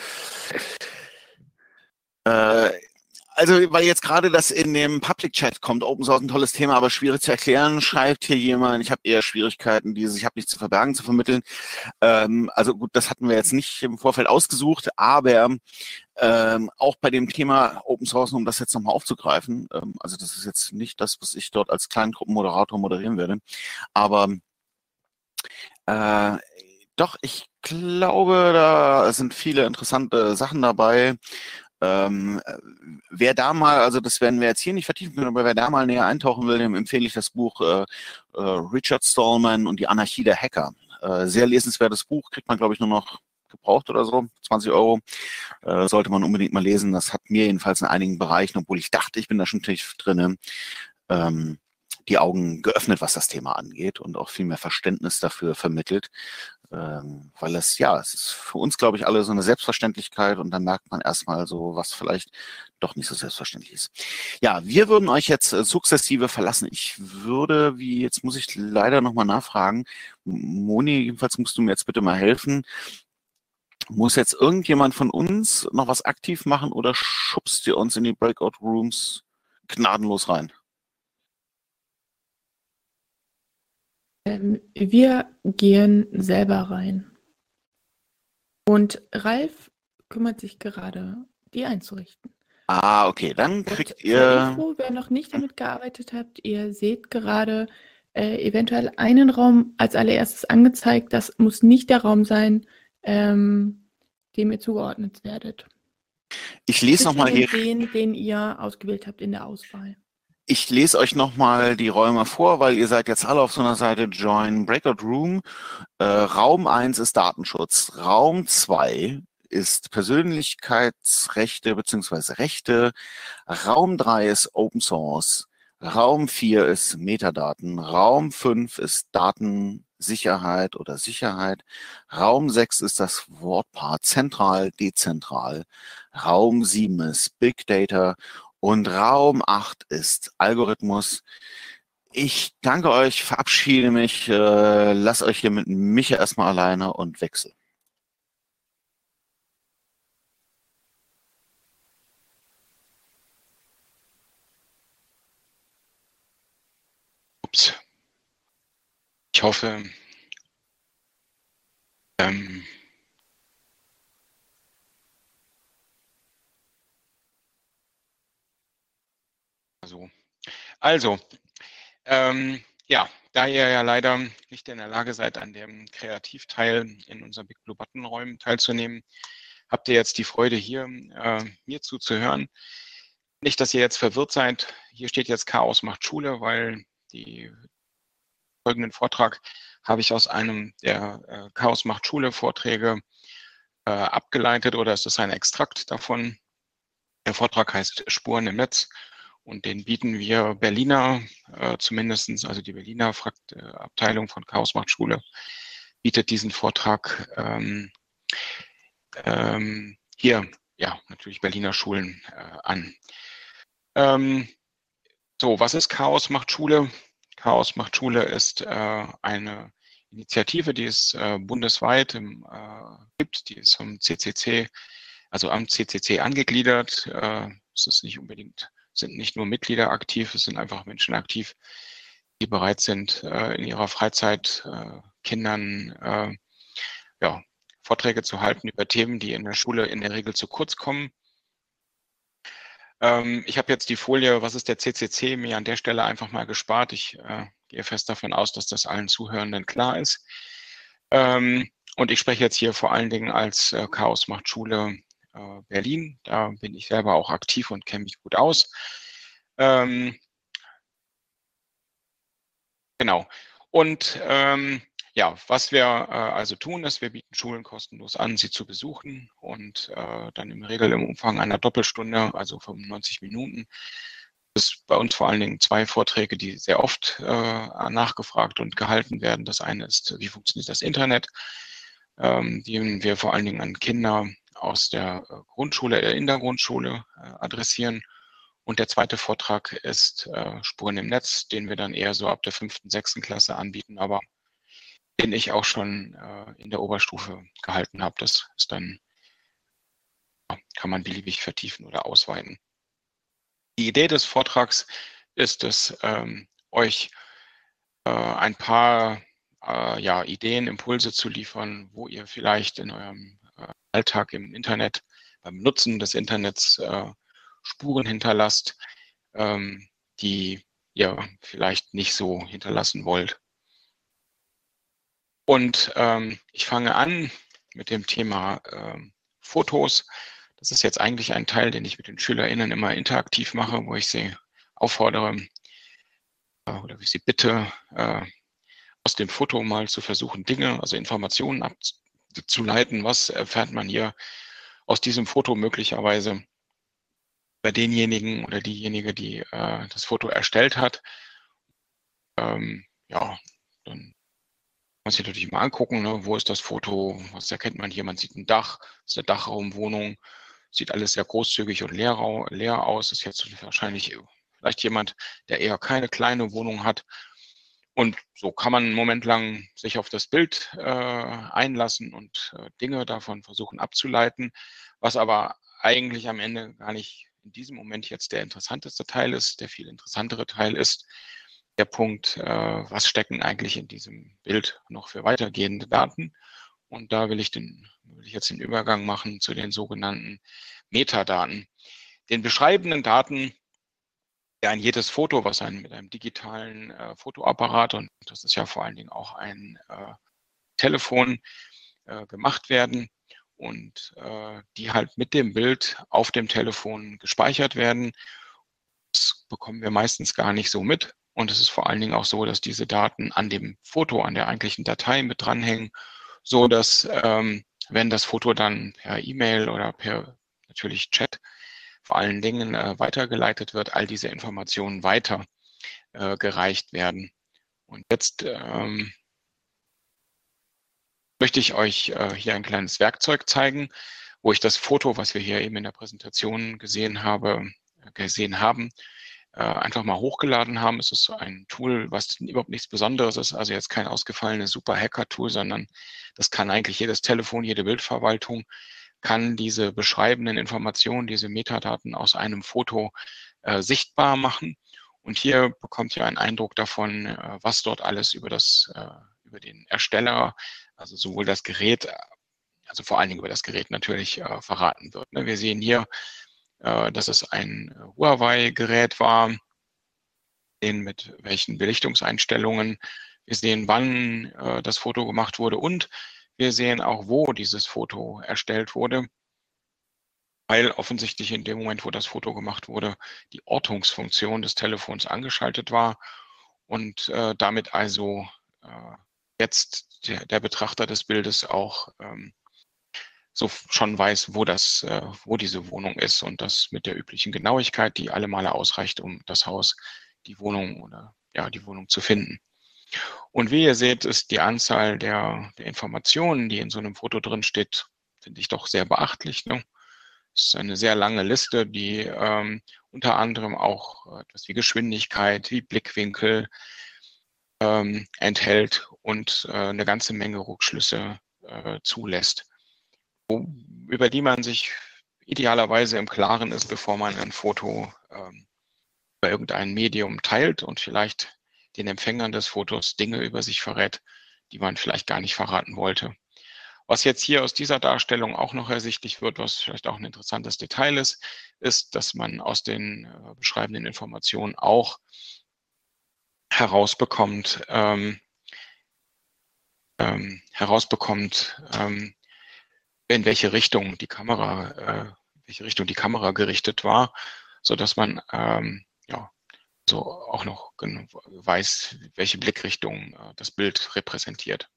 Äh, also, weil jetzt gerade das in dem Public Chat kommt, Open Source ein tolles Thema, aber schwierig zu erklären, schreibt hier jemand, ich habe eher Schwierigkeiten, dieses ich habe nichts zu verbergen zu vermitteln. Ähm, also gut, das hatten wir jetzt nicht im Vorfeld ausgesucht, aber ähm, auch bei dem Thema Open Source, um das jetzt nochmal aufzugreifen, ähm, also das ist jetzt nicht das, was ich dort als Kleingruppenmoderator moderieren werde, aber äh, doch, ich glaube, da sind viele interessante Sachen dabei. Ähm, wer da mal, also das werden wir jetzt hier nicht vertiefen können, aber wer da mal näher eintauchen will, dem empfehle ich das Buch äh, äh, Richard Stallman und die Anarchie der Hacker. Äh, sehr lesenswertes Buch, kriegt man glaube ich nur noch gebraucht oder so, zwanzig Euro, äh, sollte man unbedingt mal lesen. Das hat mir jedenfalls in einigen Bereichen, obwohl ich dachte, ich bin da schon tief drin, ähm, die Augen geöffnet, was das Thema angeht und auch viel mehr Verständnis dafür vermittelt. Ähm, weil es, ja, es ist für uns, glaube ich, alle so eine Selbstverständlichkeit und dann merkt man erstmal so, was vielleicht doch nicht so selbstverständlich ist. Ja, wir würden euch jetzt äh, sukzessive verlassen. Ich würde, wie, jetzt muss ich leider nochmal nachfragen, Moni, jedenfalls musst du mir jetzt bitte mal helfen. Muss jetzt irgendjemand von uns noch was aktiv machen oder schubst ihr uns in die Breakout Rooms gnadenlos rein? Wir gehen selber rein. Und Ralf kümmert sich gerade, die einzurichten. Ah, okay, dann kriegt Und ihr... Info, wer noch nicht damit gearbeitet hat, ihr seht gerade äh, eventuell einen Raum als allererstes angezeigt. Das muss nicht der Raum sein, ähm, dem ihr zugeordnet werdet. Ich lese nochmal hier. Den, den ihr ausgewählt habt in der Auswahl. Ich lese euch nochmal die Räume vor, weil ihr seid jetzt alle auf so einer Seite Join Breakout Room. Äh, Raum eins ist Datenschutz. Raum zwei ist Persönlichkeitsrechte bzw. Rechte. Raum drei ist Open Source. Raum vier ist Metadaten. Raum fünf ist Datensicherheit oder Sicherheit. Raum sechs ist das Wortpaar zentral, dezentral. Raum sieben ist Big Data. Und Raum acht ist Algorithmus. Ich danke euch, verabschiede mich, äh, lasst euch hier mit Micha erstmal alleine und wechsel. Ups. Ich hoffe, ähm, also, also ähm, ja, da ihr ja leider nicht in der Lage seid, an dem Kreativteil in unseren Big Blue Button Räumen teilzunehmen, habt ihr jetzt die Freude, hier äh, mir zuzuhören. Nicht, dass ihr jetzt verwirrt seid. Hier steht jetzt Chaos macht Schule, weil die folgenden Vortrag habe ich aus einem der äh, Chaos macht Schule Vorträge äh, abgeleitet, oder es ist ein Extrakt davon. Der Vortrag heißt Spuren im Netz und den bieten wir Berliner äh, zumindest, also die Berliner Frakt äh, Abteilung von Chaos macht Schule bietet diesen Vortrag ähm, ähm, hier, ja, natürlich Berliner Schulen äh, an. Ähm, so, was ist Chaos macht Schule? Chaos macht Schule ist äh, eine Initiative, die es äh, bundesweit im, äh, gibt, die ist vom C C C, also am C C C angegliedert. Äh, es ist nicht unbedingt, sind nicht nur Mitglieder aktiv, es sind einfach Menschen aktiv, die bereit sind, äh, in ihrer Freizeit äh, Kindern äh, ja, Vorträge zu halten über Themen, die in der Schule in der Regel zu kurz kommen. Ähm, ich habe jetzt die Folie, was ist der C C C, mir an der Stelle einfach mal gespart. Ich äh, gehe fest davon aus, dass das allen Zuhörenden klar ist. Ähm, und ich spreche jetzt hier vor allen Dingen als äh, Chaos macht Schule äh, Berlin. Da bin ich selber auch aktiv und kenne mich gut aus. Ähm, genau. Und ähm, ja, was wir äh, also tun, ist, wir bieten Schulen kostenlos an, sie zu besuchen und äh, dann im Regel im Umfang einer Doppelstunde, also fünfundneunzig Minuten. Das ist bei uns vor allen Dingen zwei Vorträge, die sehr oft äh, nachgefragt und gehalten werden. Das eine ist, wie funktioniert das Internet, ähm, die wir vor allen Dingen an Kinder aus der Grundschule, äh, in der Grundschule äh, adressieren. Und der zweite Vortrag ist äh, Spuren im Netz, den wir dann eher so ab der fünften, sechsten Klasse anbieten, aber den ich auch schon äh, in der Oberstufe gehalten habe. Das ist dann, kann man beliebig vertiefen oder ausweiten. Die Idee des Vortrags ist es, ähm, euch äh, ein paar äh, ja, Ideen, Impulse zu liefern, wo ihr vielleicht in eurem äh, Alltag im Internet, beim Nutzen des Internets äh, Spuren hinterlasst, ähm, die ihr vielleicht nicht so hinterlassen wollt. Und ähm, ich fange an mit dem Thema ähm, Fotos. Das ist jetzt eigentlich ein Teil, den ich mit den SchülerInnen immer interaktiv mache, wo ich sie auffordere äh, oder ich sie bitte, äh, aus dem Foto mal zu versuchen, Dinge, also Informationen abzuleiten. Was erfährt man hier aus diesem Foto möglicherweise bei denjenigen oder diejenige, die äh, das Foto erstellt hat? Ähm, ja, dann man sich natürlich mal angucken, ne, wo ist das Foto, was erkennt man hier? Man sieht ein Dach, das ist eine Dachraumwohnung, sieht alles sehr großzügig und leer, leer aus. Ist jetzt wahrscheinlich vielleicht jemand, der eher keine kleine Wohnung hat. Und so kann man einen Moment lang sich auf das Bild äh, einlassen und äh, Dinge davon versuchen abzuleiten, was aber eigentlich am Ende gar nicht in diesem Moment jetzt der interessanteste Teil ist. Der viel interessantere Teil ist der Punkt, äh, was stecken eigentlich in diesem Bild noch für weitergehende Daten. Und da will ich, den, will ich jetzt den Übergang machen zu den sogenannten Metadaten. Den beschreibenden Daten ein jedes Foto, was ein, mit einem digitalen äh, Fotoapparat, und das ist ja vor allen Dingen auch ein äh, Telefon, äh, gemacht werden und äh, die halt mit dem Bild auf dem Telefon gespeichert werden. Das bekommen wir meistens gar nicht so mit. Und es ist vor allen Dingen auch so, dass diese Daten an dem Foto, an der eigentlichen Datei mit dranhängen, so dass ähm, wenn das Foto dann per E-Mail oder per natürlich Chat vor allen Dingen äh, weitergeleitet wird, all diese Informationen weiter äh, gereicht werden. Und jetzt ähm, möchte ich euch äh, hier ein kleines Werkzeug zeigen, wo ich das Foto, was wir hier eben in der Präsentation gesehen habe, äh, gesehen haben, äh, einfach mal hochgeladen haben. Es ist ein Tool, was überhaupt nichts Besonderes ist, also jetzt kein ausgefallenes Super-Hacker-Tool, sondern das kann eigentlich jedes Telefon, jede Bildverwaltung, kann diese beschreibenden Informationen, diese Metadaten aus einem Foto äh, sichtbar machen. Und hier bekommt ihr einen Eindruck davon, äh, was dort alles über das, äh, über den Ersteller, also sowohl das Gerät, also vor allen Dingen über das Gerät natürlich äh, verraten wird. Ne? Wir sehen hier, äh, dass es ein Huawei-Gerät war, sehen mit welchen Belichtungseinstellungen. Wir sehen, wann äh, das Foto gemacht wurde und wir sehen auch, wo dieses Foto erstellt wurde, weil offensichtlich in dem Moment, wo das Foto gemacht wurde, die Ortungsfunktion des Telefons angeschaltet war und äh, damit also äh, jetzt der, der Betrachter des Bildes auch ähm, so schon weiß, wo das, äh, wo diese Wohnung ist und das mit der üblichen Genauigkeit, die alle Male ausreicht, um das Haus, die Wohnung oder ja die Wohnung zu finden. Und wie ihr seht, ist die Anzahl der, der Informationen, die in so einem Foto drin steht, finde ich doch sehr beachtlich. Ne? Es ist eine sehr lange Liste, die ähm, unter anderem auch etwas wie Geschwindigkeit, wie Blickwinkel ähm, enthält und äh, eine ganze Menge Rückschlüsse äh, zulässt, wo, über die man sich idealerweise im Klaren ist, bevor man ein Foto ähm, über irgendein Medium teilt und vielleicht den Empfängern des Fotos Dinge über sich verrät, die man vielleicht gar nicht verraten wollte. Was jetzt hier aus dieser Darstellung auch noch ersichtlich wird, was vielleicht auch ein interessantes Detail ist, ist, dass man aus den äh, beschreibenden Informationen auch herausbekommt, ähm, ähm, herausbekommt, ähm, in welche Richtung die Kamera, äh, welche Richtung die Kamera gerichtet war, so dass man ähm, ja so auch noch weiß, welche Blickrichtung äh, das Bild repräsentiert.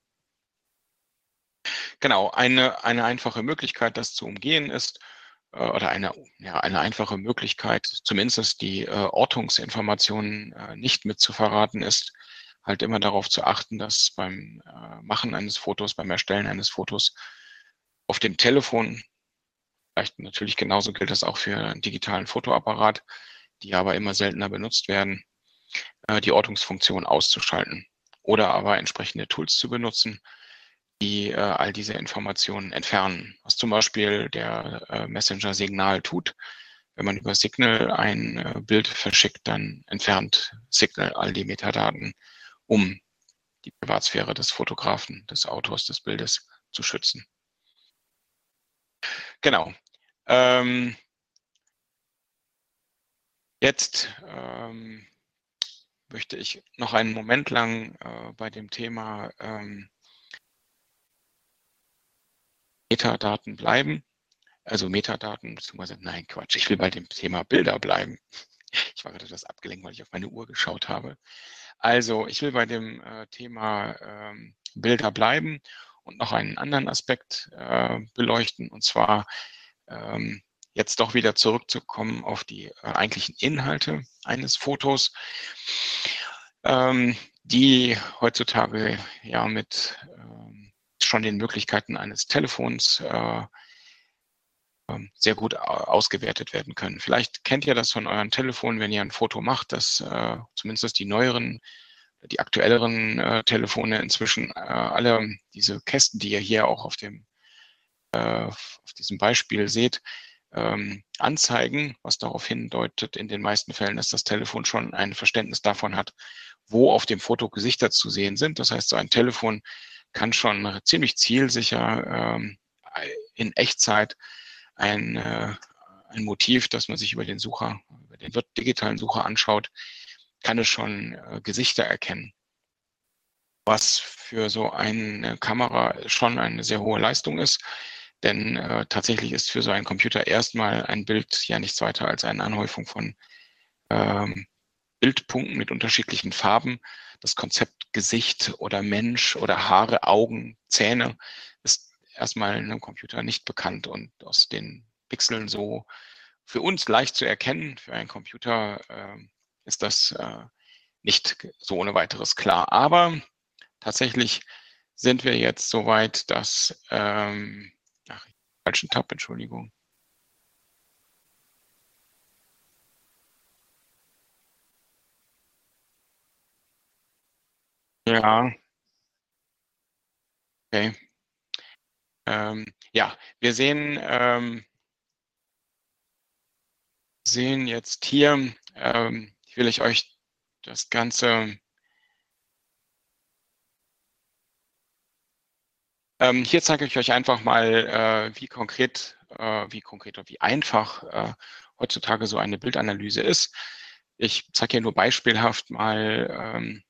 Genau, eine, eine einfache Möglichkeit, das zu umgehen ist, äh, oder eine, ja, eine einfache Möglichkeit, zumindest die äh, Ortungsinformationen äh, nicht mitzuverraten ist, halt immer darauf zu achten, dass beim äh, Machen eines Fotos, beim Erstellen eines Fotos auf dem Telefon, vielleicht natürlich genauso gilt das auch für einen digitalen Fotoapparat, die aber immer seltener benutzt werden, äh, die Ortungsfunktion auszuschalten oder aber entsprechende Tools zu benutzen, die äh, all diese Informationen entfernen. Was zum Beispiel der äh, Messenger Signal tut. Wenn man über Signal ein äh, Bild verschickt, dann entfernt Signal all die Metadaten, um die Privatsphäre des Fotografen, des Autors des Bildes zu schützen. Genau. Ähm, jetzt ähm, möchte ich noch einen Moment lang äh, bei dem Thema ähm, Metadaten bleiben. Also Metadaten, beziehungsweise, nein, Quatsch, ich will bei dem Thema Bilder bleiben. Ich war gerade etwas abgelenkt, weil ich auf meine Uhr geschaut habe. Also ich will bei dem äh, Thema ähm, Bilder bleiben und noch einen anderen Aspekt äh, beleuchten, und zwar ähm, jetzt doch wieder zurückzukommen auf die äh, eigentlichen Inhalte eines Fotos, ähm, die heutzutage ja mit ähm, schon den Möglichkeiten eines Telefons äh, sehr gut ausgewertet werden können. Vielleicht kennt ihr das von eurem Telefon, wenn ihr ein Foto macht, dass äh, zumindest die neueren, die aktuelleren äh, Telefone inzwischen äh, alle diese Kästen, die ihr hier auch auf dem äh, auf diesem Beispiel seht, ähm, anzeigen, was darauf hindeutet, in den meisten Fällen, dass das Telefon schon ein Verständnis davon hat, wo auf dem Foto Gesichter zu sehen sind. Das heißt, so ein Telefon kann schon ziemlich zielsicher ähm, in Echtzeit ein, äh, ein Motiv, das man sich über den Sucher, über den digitalen Sucher anschaut, kann es schon äh, Gesichter erkennen. Was für so eine Kamera schon eine sehr hohe Leistung ist. Denn äh, tatsächlich ist für so einen Computer erstmal ein Bild ja nichts weiter als eine Anhäufung von ähm, Bildpunkten mit unterschiedlichen Farben. Das Konzept Gesicht oder Mensch oder Haare, Augen, Zähne ist erstmal einem Computer nicht bekannt und aus den Pixeln so für uns leicht zu erkennen. Für einen Computer äh, ist das äh, nicht so ohne weiteres klar. Aber tatsächlich sind wir jetzt so weit, dass ähm, ach, falschen Tab, Entschuldigung. Ja. Okay. Ähm, ja, wir sehen, ähm, sehen jetzt hier, ähm, ich will ich euch das Ganze ähm, hier zeige ich euch einfach mal, äh, wie konkret, äh, wie konkret oder wie einfach äh, heutzutage so eine Bildanalyse ist. Ich zeige hier nur beispielhaft mal ähm,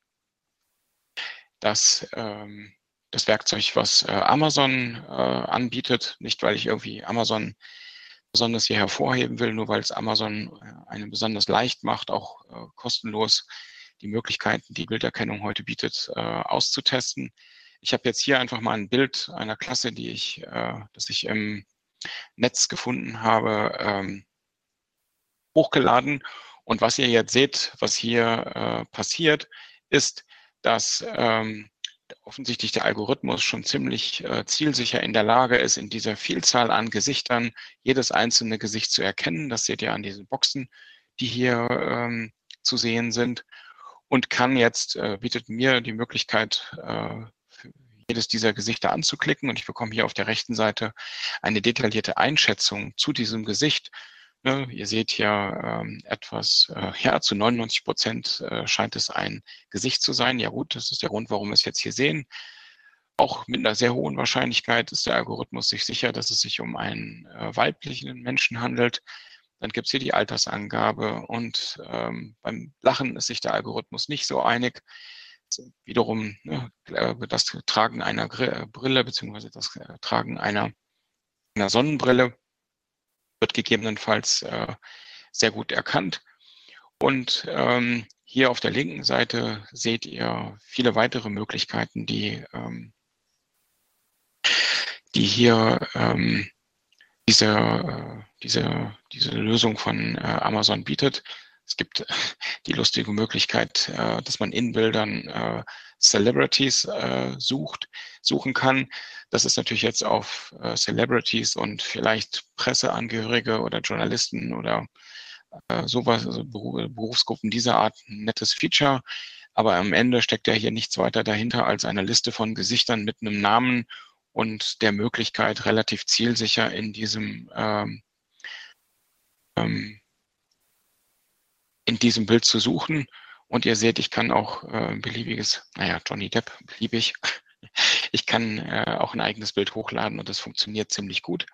das, ähm, das Werkzeug, was äh, Amazon äh, anbietet, nicht weil ich irgendwie Amazon besonders hier hervorheben will, nur weil es Amazon äh, einem besonders leicht macht, auch äh, kostenlos die Möglichkeiten, die Bilderkennung heute bietet, äh, auszutesten. Ich habe jetzt hier einfach mal ein Bild einer Klasse, die ich, äh, das ich im Netz gefunden habe, ähm, hochgeladen. Und was ihr jetzt seht, was hier äh, passiert, ist, dass ähm, offensichtlich der Algorithmus schon ziemlich äh, zielsicher in der Lage ist, in dieser Vielzahl an Gesichtern jedes einzelne Gesicht zu erkennen. Das seht ihr an diesen Boxen, die hier ähm, zu sehen sind. Und kann jetzt, äh, bietet mir die Möglichkeit, äh, jedes dieser Gesichter anzuklicken. Und ich bekomme hier auf der rechten Seite eine detaillierte Einschätzung zu diesem Gesicht. Ne, ihr seht hier ähm, etwas, äh, ja, zu neunundneunzig Prozent äh, scheint es ein Gesicht zu sein. Ja gut, das ist der Grund, warum wir es jetzt hier sehen. Auch mit einer sehr hohen Wahrscheinlichkeit ist der Algorithmus sich sicher, dass es sich um einen äh, weiblichen Menschen handelt. Dann gibt es hier die Altersangabe und ähm, beim Lachen ist sich der Algorithmus nicht so einig. Wiederum ne, das Tragen einer Brille beziehungsweise das Tragen einer, einer Sonnenbrille wird gegebenenfalls äh, sehr gut erkannt. Und ähm, hier auf der linken Seite seht ihr viele weitere Möglichkeiten, die, ähm, die hier ähm, diese, äh, diese, diese Lösung von äh, Amazon bietet. Es gibt die lustige Möglichkeit, äh, dass man in Bildern äh, Celebrities äh, sucht, suchen kann. Das ist natürlich jetzt auf äh, Celebrities und vielleicht Presseangehörige oder Journalisten oder äh, sowas, also Berufsgruppen dieser Art ein nettes Feature. Aber am Ende steckt ja hier nichts weiter dahinter als eine Liste von Gesichtern mit einem Namen und der Möglichkeit, relativ zielsicher in diesem ähm, ähm, in diesem Bild zu suchen. Und ihr seht, ich kann auch äh, beliebiges, naja, Johnny Depp, beliebig. Ich kann äh, auch ein eigenes Bild hochladen und das funktioniert ziemlich gut.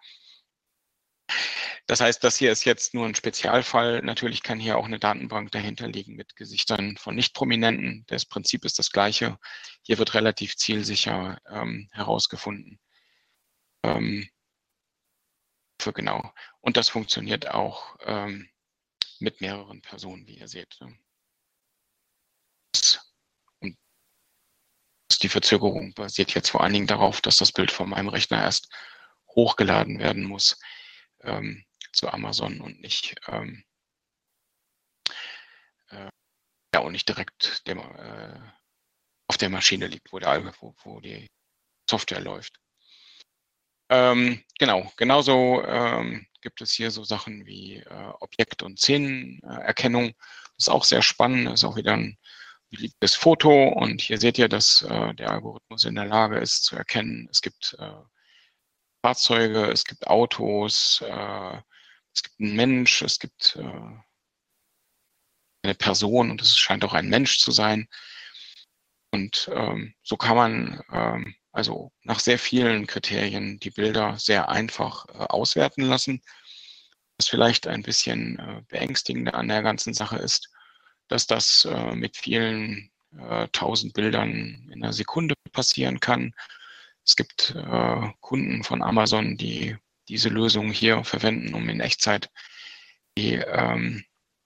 Das heißt, das hier ist jetzt nur ein Spezialfall. Natürlich kann hier auch eine Datenbank dahinter liegen mit Gesichtern von Nicht-Prominenten. Das Prinzip ist das gleiche. Hier wird relativ zielsicher ähm, herausgefunden. Ähm, für genau. Und das funktioniert auch ähm, mit mehreren Personen, wie ihr seht. Und die Verzögerung basiert jetzt vor allen Dingen darauf, dass das Bild von meinem Rechner erst hochgeladen werden muss ähm, zu Amazon und nicht ähm, äh, ja und nicht direkt dem, äh, auf der Maschine liegt, wo, der, wo, wo die Software läuft. Ähm, genau, genauso ähm, gibt es hier so Sachen wie äh, Objekt- und Szenenerkennung. Das ist auch sehr spannend, das ist auch wieder ein beliebtes Foto und hier seht ihr, dass äh, der Algorithmus in der Lage ist zu erkennen, es gibt äh, Fahrzeuge, es gibt Autos, äh, es gibt einen Mensch, es gibt äh, eine Person und es scheint auch ein Mensch zu sein. Und ähm, so kann man ähm, also nach sehr vielen Kriterien die Bilder sehr einfach äh, auswerten lassen. Was vielleicht ein bisschen äh, beängstigender an der ganzen Sache ist, dass das äh, mit vielen äh, tausend Bildern in einer Sekunde passieren kann. Es gibt äh, Kunden von Amazon, die diese Lösung hier verwenden, um in Echtzeit die, ähm,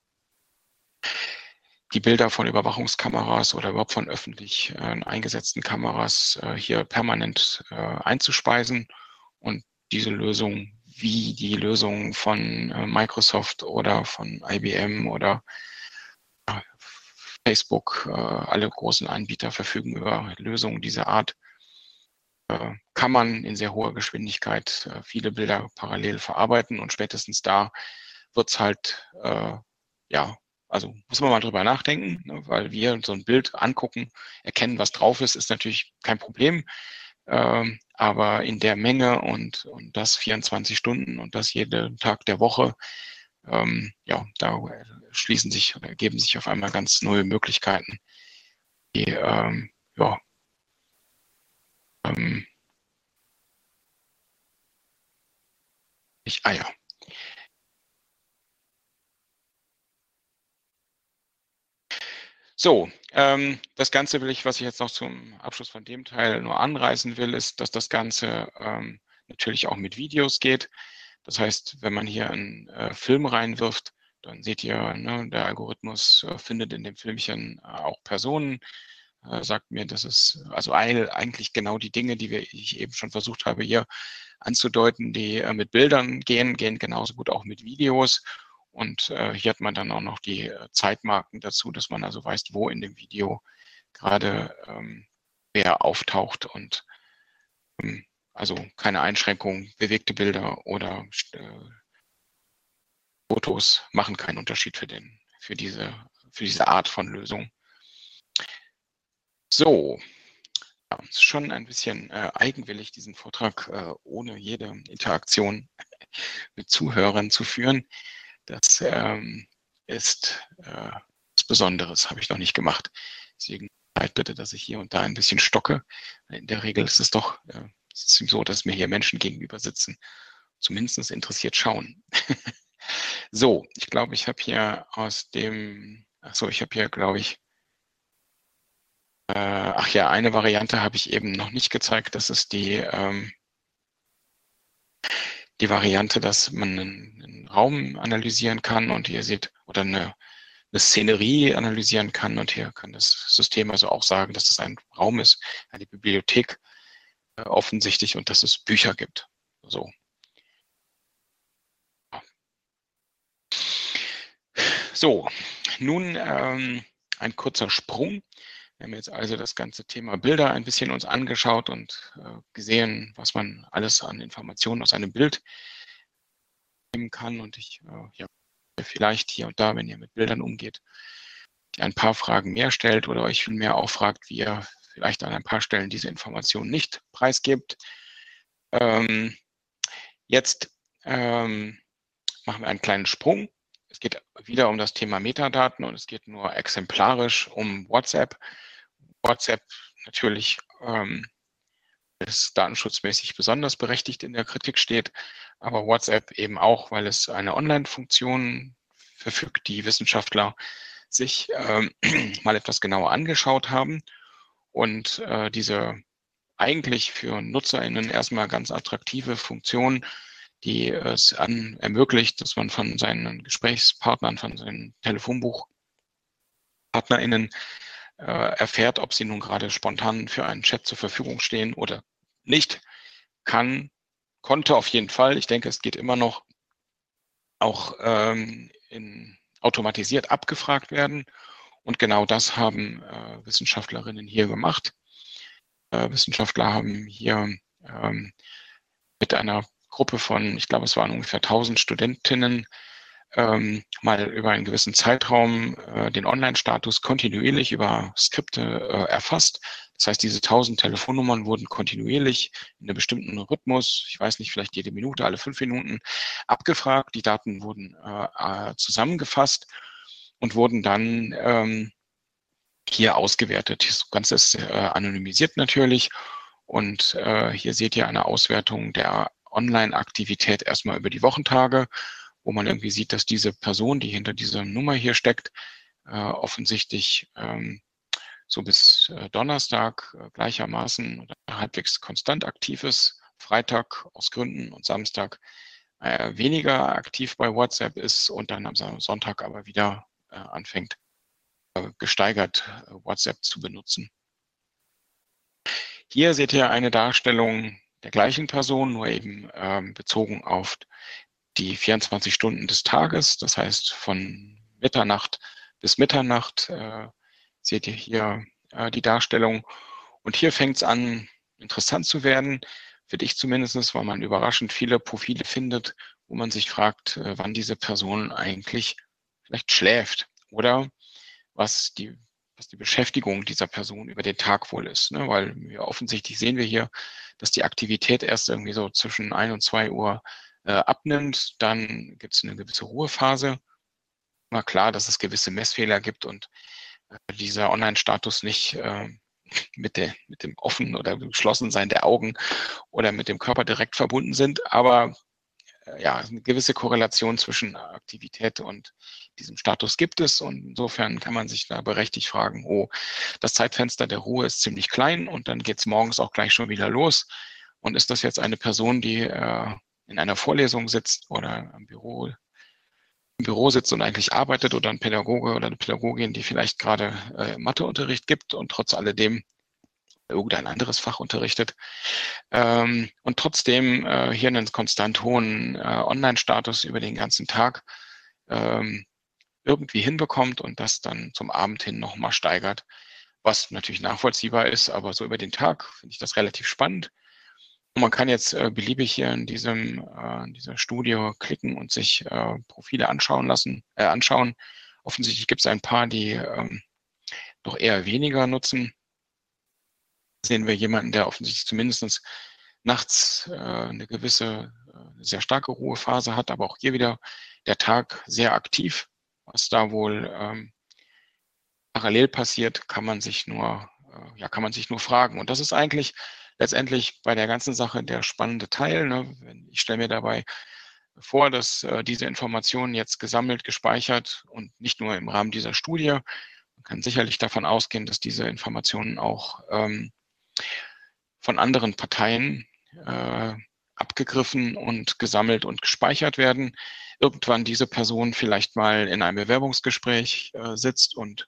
die Bilder von Überwachungskameras oder überhaupt von öffentlich äh, eingesetzten Kameras äh, hier permanent äh, einzuspeisen. Und diese Lösung, wie die Lösung von äh, Microsoft oder von I B M oder äh, Facebook, äh, alle großen Anbieter verfügen über Lösungen dieser Art, äh, kann man in sehr hoher Geschwindigkeit äh, viele Bilder parallel verarbeiten, und spätestens da wird es halt, äh, ja, also muss man mal drüber nachdenken, ne, weil wir so ein Bild angucken, erkennen, was drauf ist, ist natürlich kein Problem. Ähm, aber in der Menge und, und das vierundzwanzig Stunden und das jeden Tag der Woche, ähm, ja, da schließen sich oder ergeben sich auf einmal ganz neue Möglichkeiten, die, ähm, ja, ähm, ich, ah ja. So, ähm, das Ganze will ich, was ich jetzt noch zum Abschluss von dem Teil nur anreißen will, ist, dass das Ganze ähm, natürlich auch mit Videos geht. Das heißt, wenn man hier einen äh, Film reinwirft, dann seht ihr, ne, der Algorithmus äh, findet in dem Filmchen äh, auch Personen, äh, sagt mir, das ist also ein, eigentlich genau die Dinge, die wir, ich eben schon versucht habe hier anzudeuten, die äh, mit Bildern gehen, gehen genauso gut auch mit Videos. Und äh, hier hat man dann auch noch die äh, Zeitmarken dazu, dass man also weiß, wo in dem Video gerade ähm, wer auftaucht, und ähm, also keine Einschränkung, bewegte Bilder oder äh, Fotos machen keinen Unterschied für, den, für, diese, für diese Art von Lösung. So, ja, ist schon ein bisschen äh, eigenwillig, diesen Vortrag äh, ohne jede Interaktion mit Zuhörern zu führen. Das ähm, ist äh, was Besonderes, habe ich noch nicht gemacht. Deswegen seid bitte, dass ich hier und da ein bisschen stocke. In der Regel ist es doch äh, ist es so, dass mir hier Menschen gegenüber sitzen, zumindest interessiert schauen. So, ich glaube, ich habe hier aus dem, ach so, ich habe hier, glaube ich, äh, ach ja, eine Variante habe ich eben noch nicht gezeigt. Das ist die ähm, die Variante, dass man einen, einen Raum analysieren kann und ihr seht, oder eine, eine Szenerie analysieren kann, und hier kann das System also auch sagen, dass das ein Raum ist, eine Bibliothek äh, offensichtlich, und dass es Bücher gibt. So. So, nun ähm, ein kurzer Sprung. Wir haben jetzt also das ganze Thema Bilder ein bisschen uns angeschaut und äh, gesehen, was man alles an Informationen aus einem Bild nehmen kann. Und ich, äh, ja, vielleicht hier und da, wenn ihr mit Bildern umgeht, ein paar Fragen mehr stellt oder euch viel mehr auch fragt, wie ihr vielleicht an ein paar Stellen diese Informationen nicht preisgibt. Ähm, jetzt ähm, machen wir einen kleinen Sprung. Es geht wieder um das Thema Metadaten, und es geht nur exemplarisch um WhatsApp. WhatsApp natürlich ähm, ist datenschutzmäßig besonders berechtigt in der Kritik steht, aber WhatsApp eben auch, weil es eine Online-Funktion verfügt, die Wissenschaftler sich ähm, mal etwas genauer angeschaut haben, und äh, diese eigentlich für NutzerInnen erstmal ganz attraktive Funktion, die es an, ermöglicht, dass man von seinen Gesprächspartnern, von seinen TelefonbuchpartnerInnen äh, erfährt, ob sie nun gerade spontan für einen Chat zur Verfügung stehen oder nicht. Kann, konnte auf jeden Fall, ich denke, es geht immer noch, auch ähm, in, automatisiert abgefragt werden. Und genau das haben äh, Wissenschaftlerinnen hier gemacht. Äh, Wissenschaftler haben hier ähm, mit einer Gruppe von, ich glaube, es waren ungefähr tausend Studentinnen, ähm, mal über einen gewissen Zeitraum äh, den Online-Status kontinuierlich über Skripte äh, erfasst. Das heißt, diese tausend Telefonnummern wurden kontinuierlich in einem bestimmten Rhythmus, ich weiß nicht, vielleicht jede Minute, alle fünf Minuten abgefragt. Die Daten wurden äh, zusammengefasst und wurden dann ähm, hier ausgewertet. Das Ganze ist äh, anonymisiert natürlich, und äh, hier seht ihr eine Auswertung der Online-Aktivität erstmal über die Wochentage, wo man irgendwie sieht, dass diese Person, die hinter dieser Nummer hier steckt, äh, offensichtlich ähm, so bis äh, Donnerstag äh, gleichermaßen oder halbwegs konstant aktiv ist, Freitag aus Gründen und Samstag äh, weniger aktiv bei WhatsApp ist und dann am Sonntag aber wieder äh, anfängt, äh, gesteigert äh, WhatsApp zu benutzen. Hier seht ihr eine Darstellung der gleichen Person, nur eben ähm, bezogen auf die vierundzwanzig Stunden des Tages, das heißt von Mitternacht bis Mitternacht äh, seht ihr hier äh, die Darstellung. Und hier fängt es an, interessant zu werden, für dich zumindest, weil man überraschend viele Profile findet, wo man sich fragt, äh, wann diese Person eigentlich vielleicht schläft oder was die, was die Beschäftigung dieser Person über den Tag wohl ist. Ne? Weil wir offensichtlich sehen wir hier, dass die Aktivität erst irgendwie so zwischen ein und zwei Uhr äh, abnimmt. Dann gibt es eine gewisse Ruhephase. Immer klar, dass es gewisse Messfehler gibt und äh, dieser Online-Status nicht äh, mit, der, mit dem Offen- oder Geschlossensein der Augen oder mit dem Körper direkt verbunden sind. Aber äh, ja, eine gewisse Korrelation zwischen Aktivität und diesem Status gibt es. Und insofern kann man sich da berechtigt fragen, oh, das Zeitfenster der Ruhe ist ziemlich klein und dann geht es morgens auch gleich schon wieder los. Und ist das jetzt eine Person, die äh, in einer Vorlesung sitzt oder am Büro, im Büro sitzt und eigentlich arbeitet oder ein Pädagoge oder eine Pädagogin, die vielleicht gerade äh, Matheunterricht gibt und trotz alledem irgendein anderes Fach unterrichtet ähm, und trotzdem äh, hier einen konstant hohen äh, Online-Status über den ganzen Tag ähm, irgendwie hinbekommt und das dann zum Abend hin nochmal steigert, was natürlich nachvollziehbar ist, aber so über den Tag finde ich das relativ spannend. Und man kann jetzt äh, beliebig hier in diesem äh, in dieser Studie klicken und sich äh, Profile anschauen lassen, äh, anschauen. Offensichtlich gibt es ein paar, die ähm, doch eher weniger nutzen. Sehen wir jemanden, der offensichtlich zumindest nachts äh, eine gewisse, äh, sehr starke Ruhephase hat, aber auch hier wieder der Tag sehr aktiv. Was da wohl ähm, parallel passiert, kann man sich nur, äh, ja, kann man sich nur fragen. Und das ist eigentlich letztendlich bei der ganzen Sache der spannende Teil. Ne? Ich stelle mir dabei vor, dass äh, diese Informationen jetzt gesammelt, gespeichert und nicht nur im Rahmen dieser Studie. Man kann sicherlich davon ausgehen, dass diese Informationen auch ähm, von anderen Parteien äh, abgegriffen und gesammelt und gespeichert werden. Irgendwann diese Person vielleicht mal in einem Bewerbungsgespräch äh, sitzt und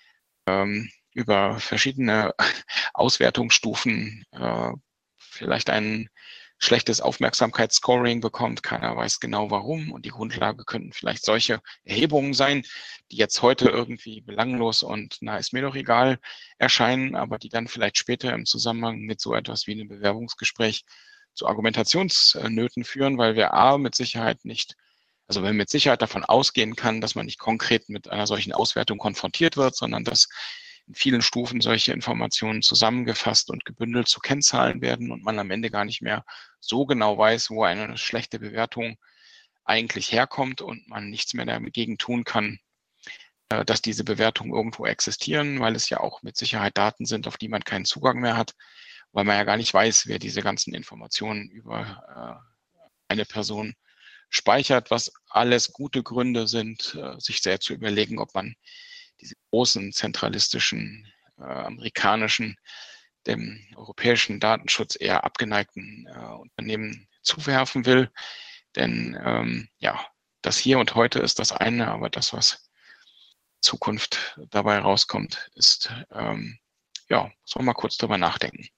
ähm, über verschiedene Auswertungsstufen äh, vielleicht ein schlechtes Aufmerksamkeitsscoring bekommt. Keiner weiß genau warum und die Grundlage könnten vielleicht solche Erhebungen sein, die jetzt heute irgendwie belanglos und na, ist mir doch egal erscheinen, aber die dann vielleicht später im Zusammenhang mit so etwas wie einem Bewerbungsgespräch zu Argumentationsnöten führen, weil wir A, mit Sicherheit nicht, also wenn mit Sicherheit davon ausgehen kann, dass man nicht konkret mit einer solchen Auswertung konfrontiert wird, sondern dass in vielen Stufen solche Informationen zusammengefasst und gebündelt zu Kennzahlen werden und man am Ende gar nicht mehr so genau weiß, wo eine schlechte Bewertung eigentlich herkommt und man nichts mehr dagegen tun kann, dass diese Bewertungen irgendwo existieren, weil es ja auch mit Sicherheit Daten sind, auf die man keinen Zugang mehr hat, weil man ja gar nicht weiß, wer diese ganzen Informationen über eine Person speichert, was alles gute Gründe sind, sich sehr zu überlegen, ob man diese großen zentralistischen, äh, amerikanischen, dem europäischen Datenschutz eher abgeneigten äh, Unternehmen zuwerfen will. Denn ähm, ja, das Hier und Heute ist das eine, aber das, was in Zukunft dabei rauskommt, ist, ähm, ja, muss man mal kurz drüber nachdenken.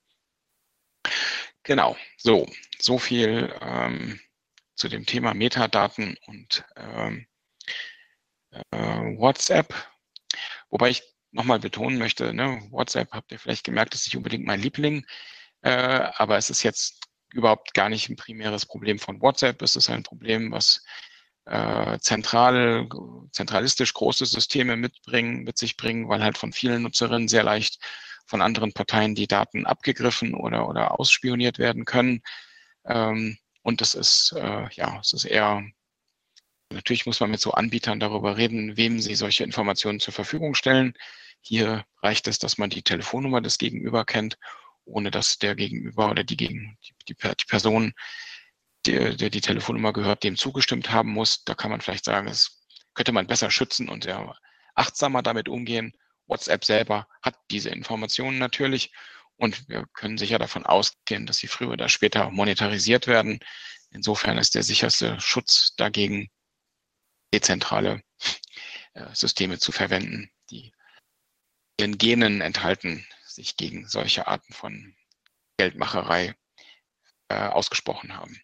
Genau, so, so viel ähm, zu dem Thema Metadaten und ähm, äh, WhatsApp. Wobei ich nochmal betonen möchte, ne, WhatsApp, habt ihr vielleicht gemerkt, ist nicht unbedingt mein Liebling, äh, aber es ist jetzt überhaupt gar nicht ein primäres Problem von WhatsApp. Es ist ein Problem, was äh, zentral, zentralistisch große Systeme mitbringen, mit sich bringen, weil halt von vielen Nutzerinnen sehr leicht von anderen Parteien die Daten abgegriffen oder, oder ausspioniert werden können. Ähm, und das ist, äh, ja, es ist eher, natürlich muss man mit so Anbietern darüber reden, wem sie solche Informationen zur Verfügung stellen. Hier reicht es, dass man die Telefonnummer des Gegenüber kennt, ohne dass der Gegenüber oder die, Gegen, die, die Person der, der die Telefonnummer gehört, dem zugestimmt haben muss. Da kann man vielleicht sagen, das könnte man besser schützen und ja, achtsamer damit umgehen. WhatsApp selber hat diese Informationen natürlich und wir können sicher davon ausgehen, dass sie früher oder später monetarisiert werden. Insofern ist der sicherste Schutz dagegen, dezentrale äh, Systeme zu verwenden, die in Genen enthalten, sich gegen solche Arten von Geldmacherei äh, ausgesprochen haben.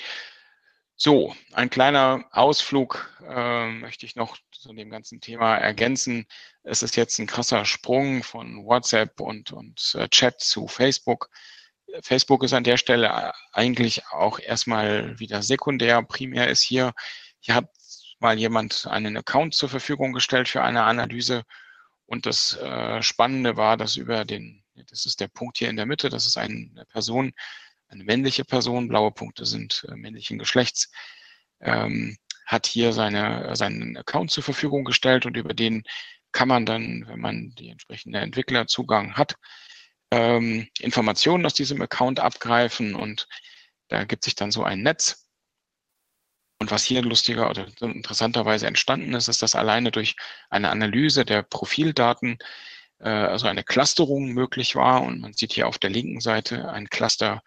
So, ein kleiner Ausflug äh, möchte ich noch zu dem ganzen Thema ergänzen. Es ist jetzt ein krasser Sprung von WhatsApp und, und äh, Chat zu Facebook. Facebook ist an der Stelle eigentlich auch erstmal wieder sekundär. Primär ist hier, hier hat mal jemand einen Account zur Verfügung gestellt für eine Analyse. Und das äh, Spannende war, dass über den, das ist der Punkt hier in der Mitte, das ist eine Person, eine männliche Person, blaue Punkte sind äh, männlichen Geschlechts, ähm, hat hier seine, seinen Account zur Verfügung gestellt und über den kann man dann, wenn man die entsprechende Entwicklerzugang hat, ähm, Informationen aus diesem Account abgreifen und da gibt sich dann so ein Netz. Und was hier lustiger oder interessanterweise entstanden ist, ist, dass alleine durch eine Analyse der Profildaten äh, also eine Clusterung möglich war und man sieht hier auf der linken Seite ein Cluster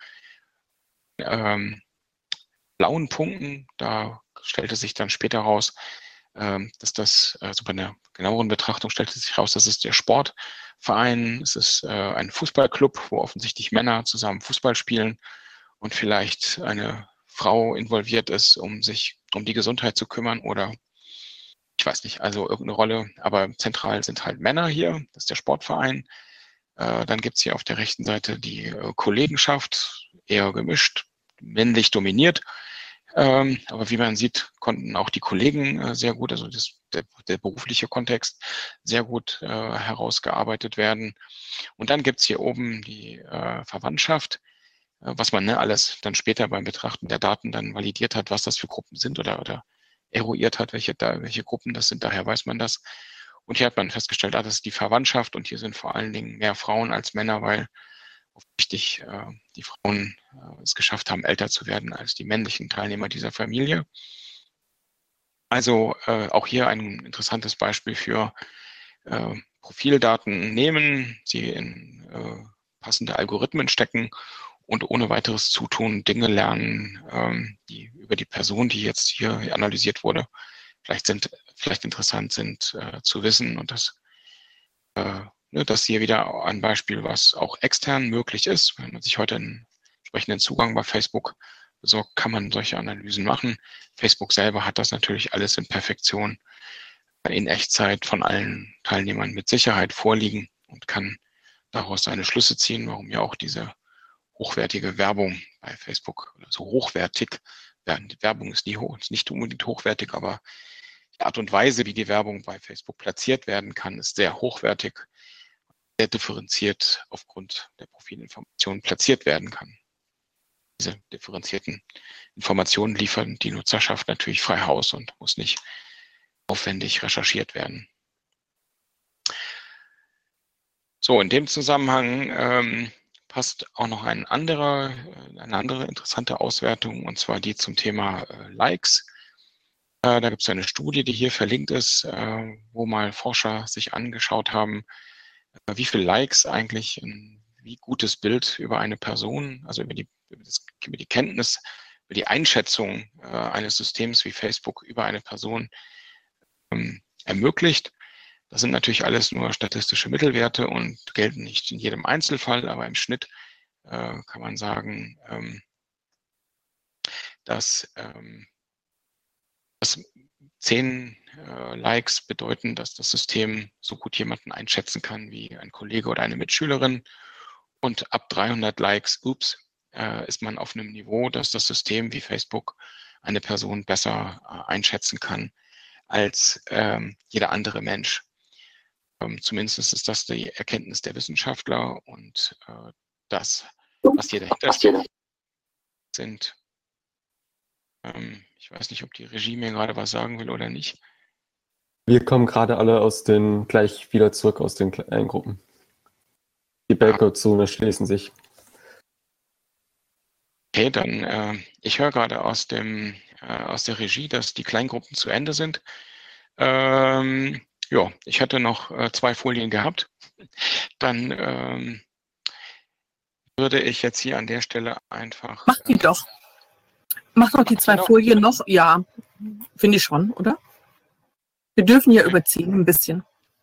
ähm, blauen Punkten. Da stellte sich dann später raus, ähm, dass das, also bei einer genaueren Betrachtung stellte sich raus, dass es der Sportverein, es ist äh, ein Fußballclub, wo offensichtlich Männer zusammen Fußball spielen und vielleicht eine Frau involviert ist, um sich um die Gesundheit zu kümmern oder ich weiß nicht, also irgendeine Rolle, aber zentral sind halt Männer hier, das ist der Sportverein. Äh, dann gibt's hier auf der rechten Seite die äh, Kollegenschaft, eher gemischt, männlich dominiert. Ähm, aber wie man sieht, konnten auch die Kollegen äh, sehr gut, also das, der, der berufliche Kontext sehr gut äh, herausgearbeitet werden. Und dann gibt's hier oben die äh, Verwandtschaft, äh, was man ne, alles dann später beim Betrachten der Daten dann validiert hat, was das für Gruppen sind oder, oder eruiert hat, welche, da, welche Gruppen das sind, daher weiß man das. Und hier hat man festgestellt, ah, das ist die Verwandtschaft und hier sind vor allen Dingen mehr Frauen als Männer, weil offensichtlich äh, die Frauen äh, es geschafft haben, älter zu werden als die männlichen Teilnehmer dieser Familie. Also äh, auch hier ein interessantes Beispiel für äh, Profildaten nehmen, sie in äh, passende Algorithmen stecken und ohne weiteres Zutun Dinge lernen, ähm, die über die Person, die jetzt hier analysiert wurde, vielleicht sind, vielleicht interessant sind äh, zu wissen. Und das, äh, ne, das hier wieder ein Beispiel, was auch extern möglich ist. Wenn man sich heute einen entsprechenden Zugang bei Facebook besorgt, kann man solche Analysen machen. Facebook selber hat das natürlich alles in Perfektion in Echtzeit von allen Teilnehmern mit Sicherheit vorliegen und kann daraus seine Schlüsse ziehen, warum ja auch diese hochwertige Werbung bei Facebook oder so hochwertig, die Werbung ist, nie hoch, ist nicht unbedingt hochwertig, aber die Art und Weise, wie die Werbung bei Facebook platziert werden kann, ist sehr hochwertig, sehr differenziert aufgrund der Profilinformationen platziert werden kann. Diese differenzierten Informationen liefern die Nutzerschaft natürlich frei Haus und muss nicht aufwendig recherchiert werden. So, in dem Zusammenhang ähm, passt auch noch ein anderer, eine andere interessante Auswertung, und zwar die zum Thema äh, Likes. Äh, da gibt es eine Studie, die hier verlinkt ist, äh, wo mal Forscher sich angeschaut haben, äh, wie viele Likes eigentlich ein wie gutes Bild über eine Person, also über die, über das, über die Kenntnis, über die Einschätzung äh, eines Systems wie Facebook über eine Person ähm, ermöglicht. Das sind natürlich alles nur statistische Mittelwerte und gelten nicht in jedem Einzelfall, aber im Schnitt äh, kann man sagen, ähm, dass, ähm, dass zehn äh, Likes bedeuten, dass das System so gut jemanden einschätzen kann wie ein Kollege oder eine Mitschülerin. Und ab dreihundert Likes, ups, äh, ist man auf einem Niveau, dass das System wie Facebook eine Person besser äh, einschätzen kann als ähm, jeder andere Mensch. Ähm, zumindest ist das die Erkenntnis der Wissenschaftler und äh, das, was hier dahinter steht, sind, ähm, ich weiß nicht, ob die Regie mir gerade was sagen will oder nicht. Wir kommen gerade alle aus den, gleich wieder zurück aus den kleinen Gruppen. Die Belko-Zone schließen sich. Okay, dann äh, ich höre gerade aus dem äh, aus der Regie, dass die Kleingruppen zu Ende sind. Ähm, ja, ich hätte noch äh, zwei Folien gehabt. Dann ähm, würde ich jetzt hier an der Stelle einfach. Mach die äh, doch. Mach doch die Mach zwei die noch? Folien noch. Ja, finde ich schon, oder? Wir dürfen ja Okay. überziehen ein bisschen.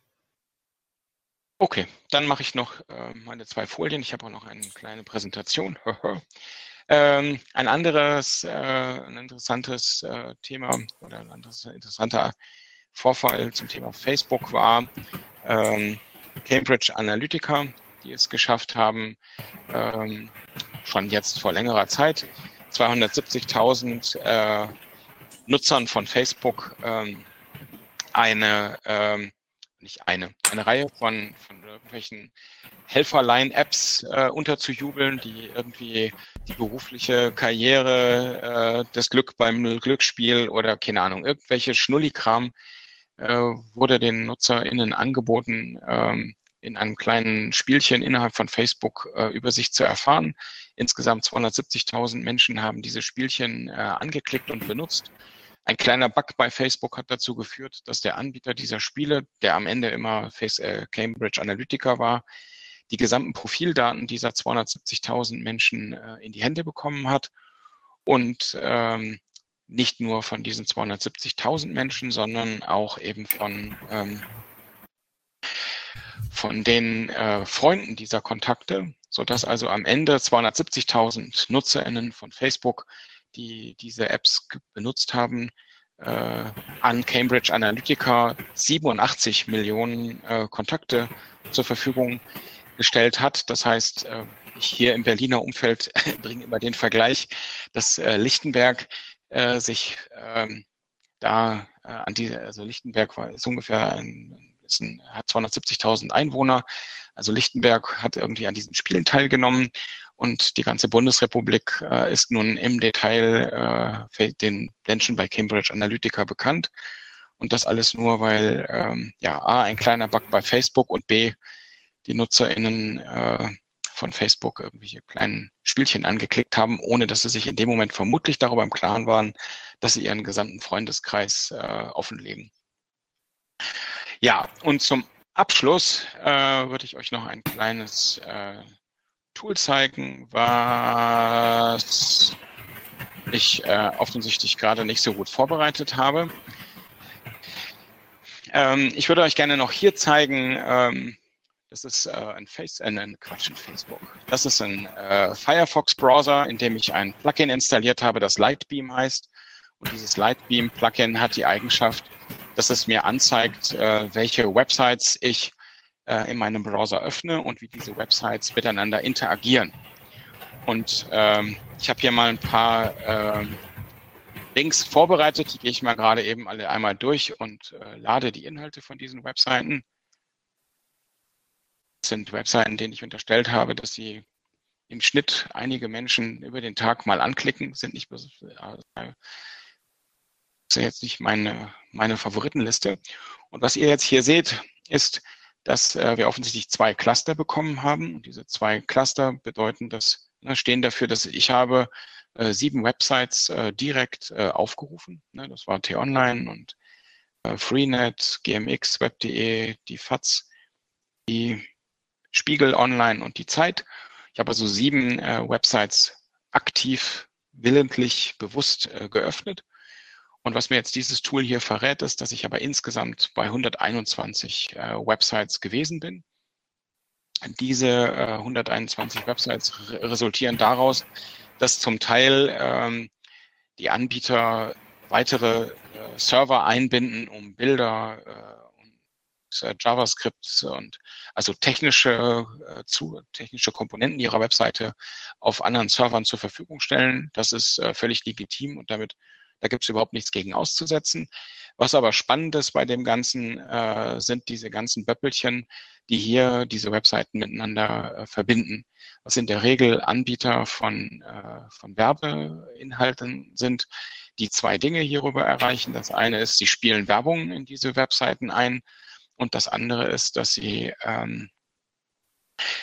Okay, dann mache ich noch äh, meine zwei Folien. Ich habe auch noch eine kleine Präsentation. ähm, ein anderes, äh, ein interessantes äh, Thema oder ein anderes interessanter Vorfall zum Thema Facebook war ähm, Cambridge Analytica, die es geschafft haben, ähm, schon jetzt vor längerer Zeit, zweihundertsiebzigtausend äh, Nutzern von Facebook ähm, eine ähm, nicht eine, eine Reihe von, von irgendwelchen Helferlein-Apps äh, unterzujubeln, die irgendwie die berufliche Karriere, äh, das Glück beim Glücksspiel oder keine Ahnung, irgendwelche Schnullikram äh, wurde den NutzerInnen angeboten, ähm, in einem kleinen Spielchen innerhalb von Facebook äh, über sich zu erfahren. Insgesamt zweihundertsiebzigtausend Menschen haben diese Spielchen äh, angeklickt und benutzt. Ein kleiner Bug bei Facebook hat dazu geführt, dass der Anbieter dieser Spiele, der am Ende immer Face, äh, Cambridge Analytica war, die gesamten Profildaten dieser zweihundertsiebzigtausend Menschen äh, in die Hände bekommen hat und ähm, nicht nur von diesen zweihundertsiebzigtausend Menschen, sondern auch eben von, ähm, von den äh, Freunden dieser Kontakte, sodass also am Ende zweihundertsiebzigtausend NutzerInnen von Facebook, die diese Apps benutzt haben, äh, an Cambridge Analytica siebenundachtzig Millionen äh, Kontakte zur Verfügung gestellt hat. Das heißt, äh, ich hier im Berliner Umfeld bringe immer den Vergleich, dass äh, Lichtenberg äh, sich ähm, da äh, an diese, also Lichtenberg war ist ungefähr ein, ist ein, hat zweihundertsiebzigtausend Einwohner. Also Lichtenberg hat irgendwie an diesen Spielen teilgenommen. Und die ganze Bundesrepublik äh, ist nun im Detail äh, den Menschen bei Cambridge Analytica bekannt. Und das alles nur, weil ähm, ja A, ein kleiner Bug bei Facebook und B, die NutzerInnen äh, von Facebook irgendwelche kleinen Spielchen angeklickt haben, ohne dass sie sich in dem Moment vermutlich darüber im Klaren waren, dass sie ihren gesamten Freundeskreis äh, offenlegen. Ja, und zum Abschluss äh, würde ich euch noch ein kleines äh, Tool zeigen, was ich äh, offensichtlich gerade nicht so gut vorbereitet habe. Ähm, ich würde euch gerne noch hier zeigen, ähm, das ist äh, ein Face, äh, ein Quatsch, ein Facebook. Das ist ein äh, Firefox-Browser, in dem ich ein Plugin installiert habe, das Lightbeam heißt. Und dieses Lightbeam-Plugin hat die Eigenschaft, dass es mir anzeigt, äh, welche Websites ich in meinem Browser öffne und wie diese Websites miteinander interagieren. Und ähm, ich habe hier mal ein paar ähm, Links vorbereitet, die gehe ich mal gerade eben alle einmal durch und äh, lade die Inhalte von diesen Webseiten. Das sind Webseiten, denen ich unterstellt habe, dass sie im Schnitt einige Menschen über den Tag mal anklicken, sind nicht das ist jetzt nicht meine, meine Favoritenliste. Und was ihr jetzt hier seht, ist, dass äh, wir offensichtlich zwei Cluster bekommen haben. Und diese zwei Cluster bedeuten, dass ne, stehen dafür, dass ich habe äh, sieben Websites äh, direkt äh, aufgerufen. Ne, das war T-Online und äh, Freenet, G M X, Web punkt de, die F A Z, die Spiegel Online und die Zeit. Ich habe also sieben äh, Websites aktiv, willentlich, bewusst äh, geöffnet. Und was mir jetzt dieses Tool hier verrät, ist, dass ich aber insgesamt bei hunderteinundzwanzig äh, Websites gewesen bin. Diese äh, hunderteinundzwanzig Websites re resultieren daraus, dass zum Teil ähm, die Anbieter weitere äh, Server einbinden, um Bilder äh, und äh, JavaScript und also technische, äh, zu, technische Komponenten ihrer Webseite auf anderen Servern zur Verfügung stellen. Das ist äh, völlig legitim und damit da gibt es überhaupt nichts gegen auszusetzen. Was aber spannend ist bei dem Ganzen, äh, sind diese ganzen Böppelchen, die hier diese Webseiten miteinander äh, verbinden. Was in der Regel Anbieter von, äh, von Werbeinhalten sind, die zwei Dinge hierüber erreichen. Das eine ist, sie spielen Werbung in diese Webseiten ein und das andere ist, dass sie ähm,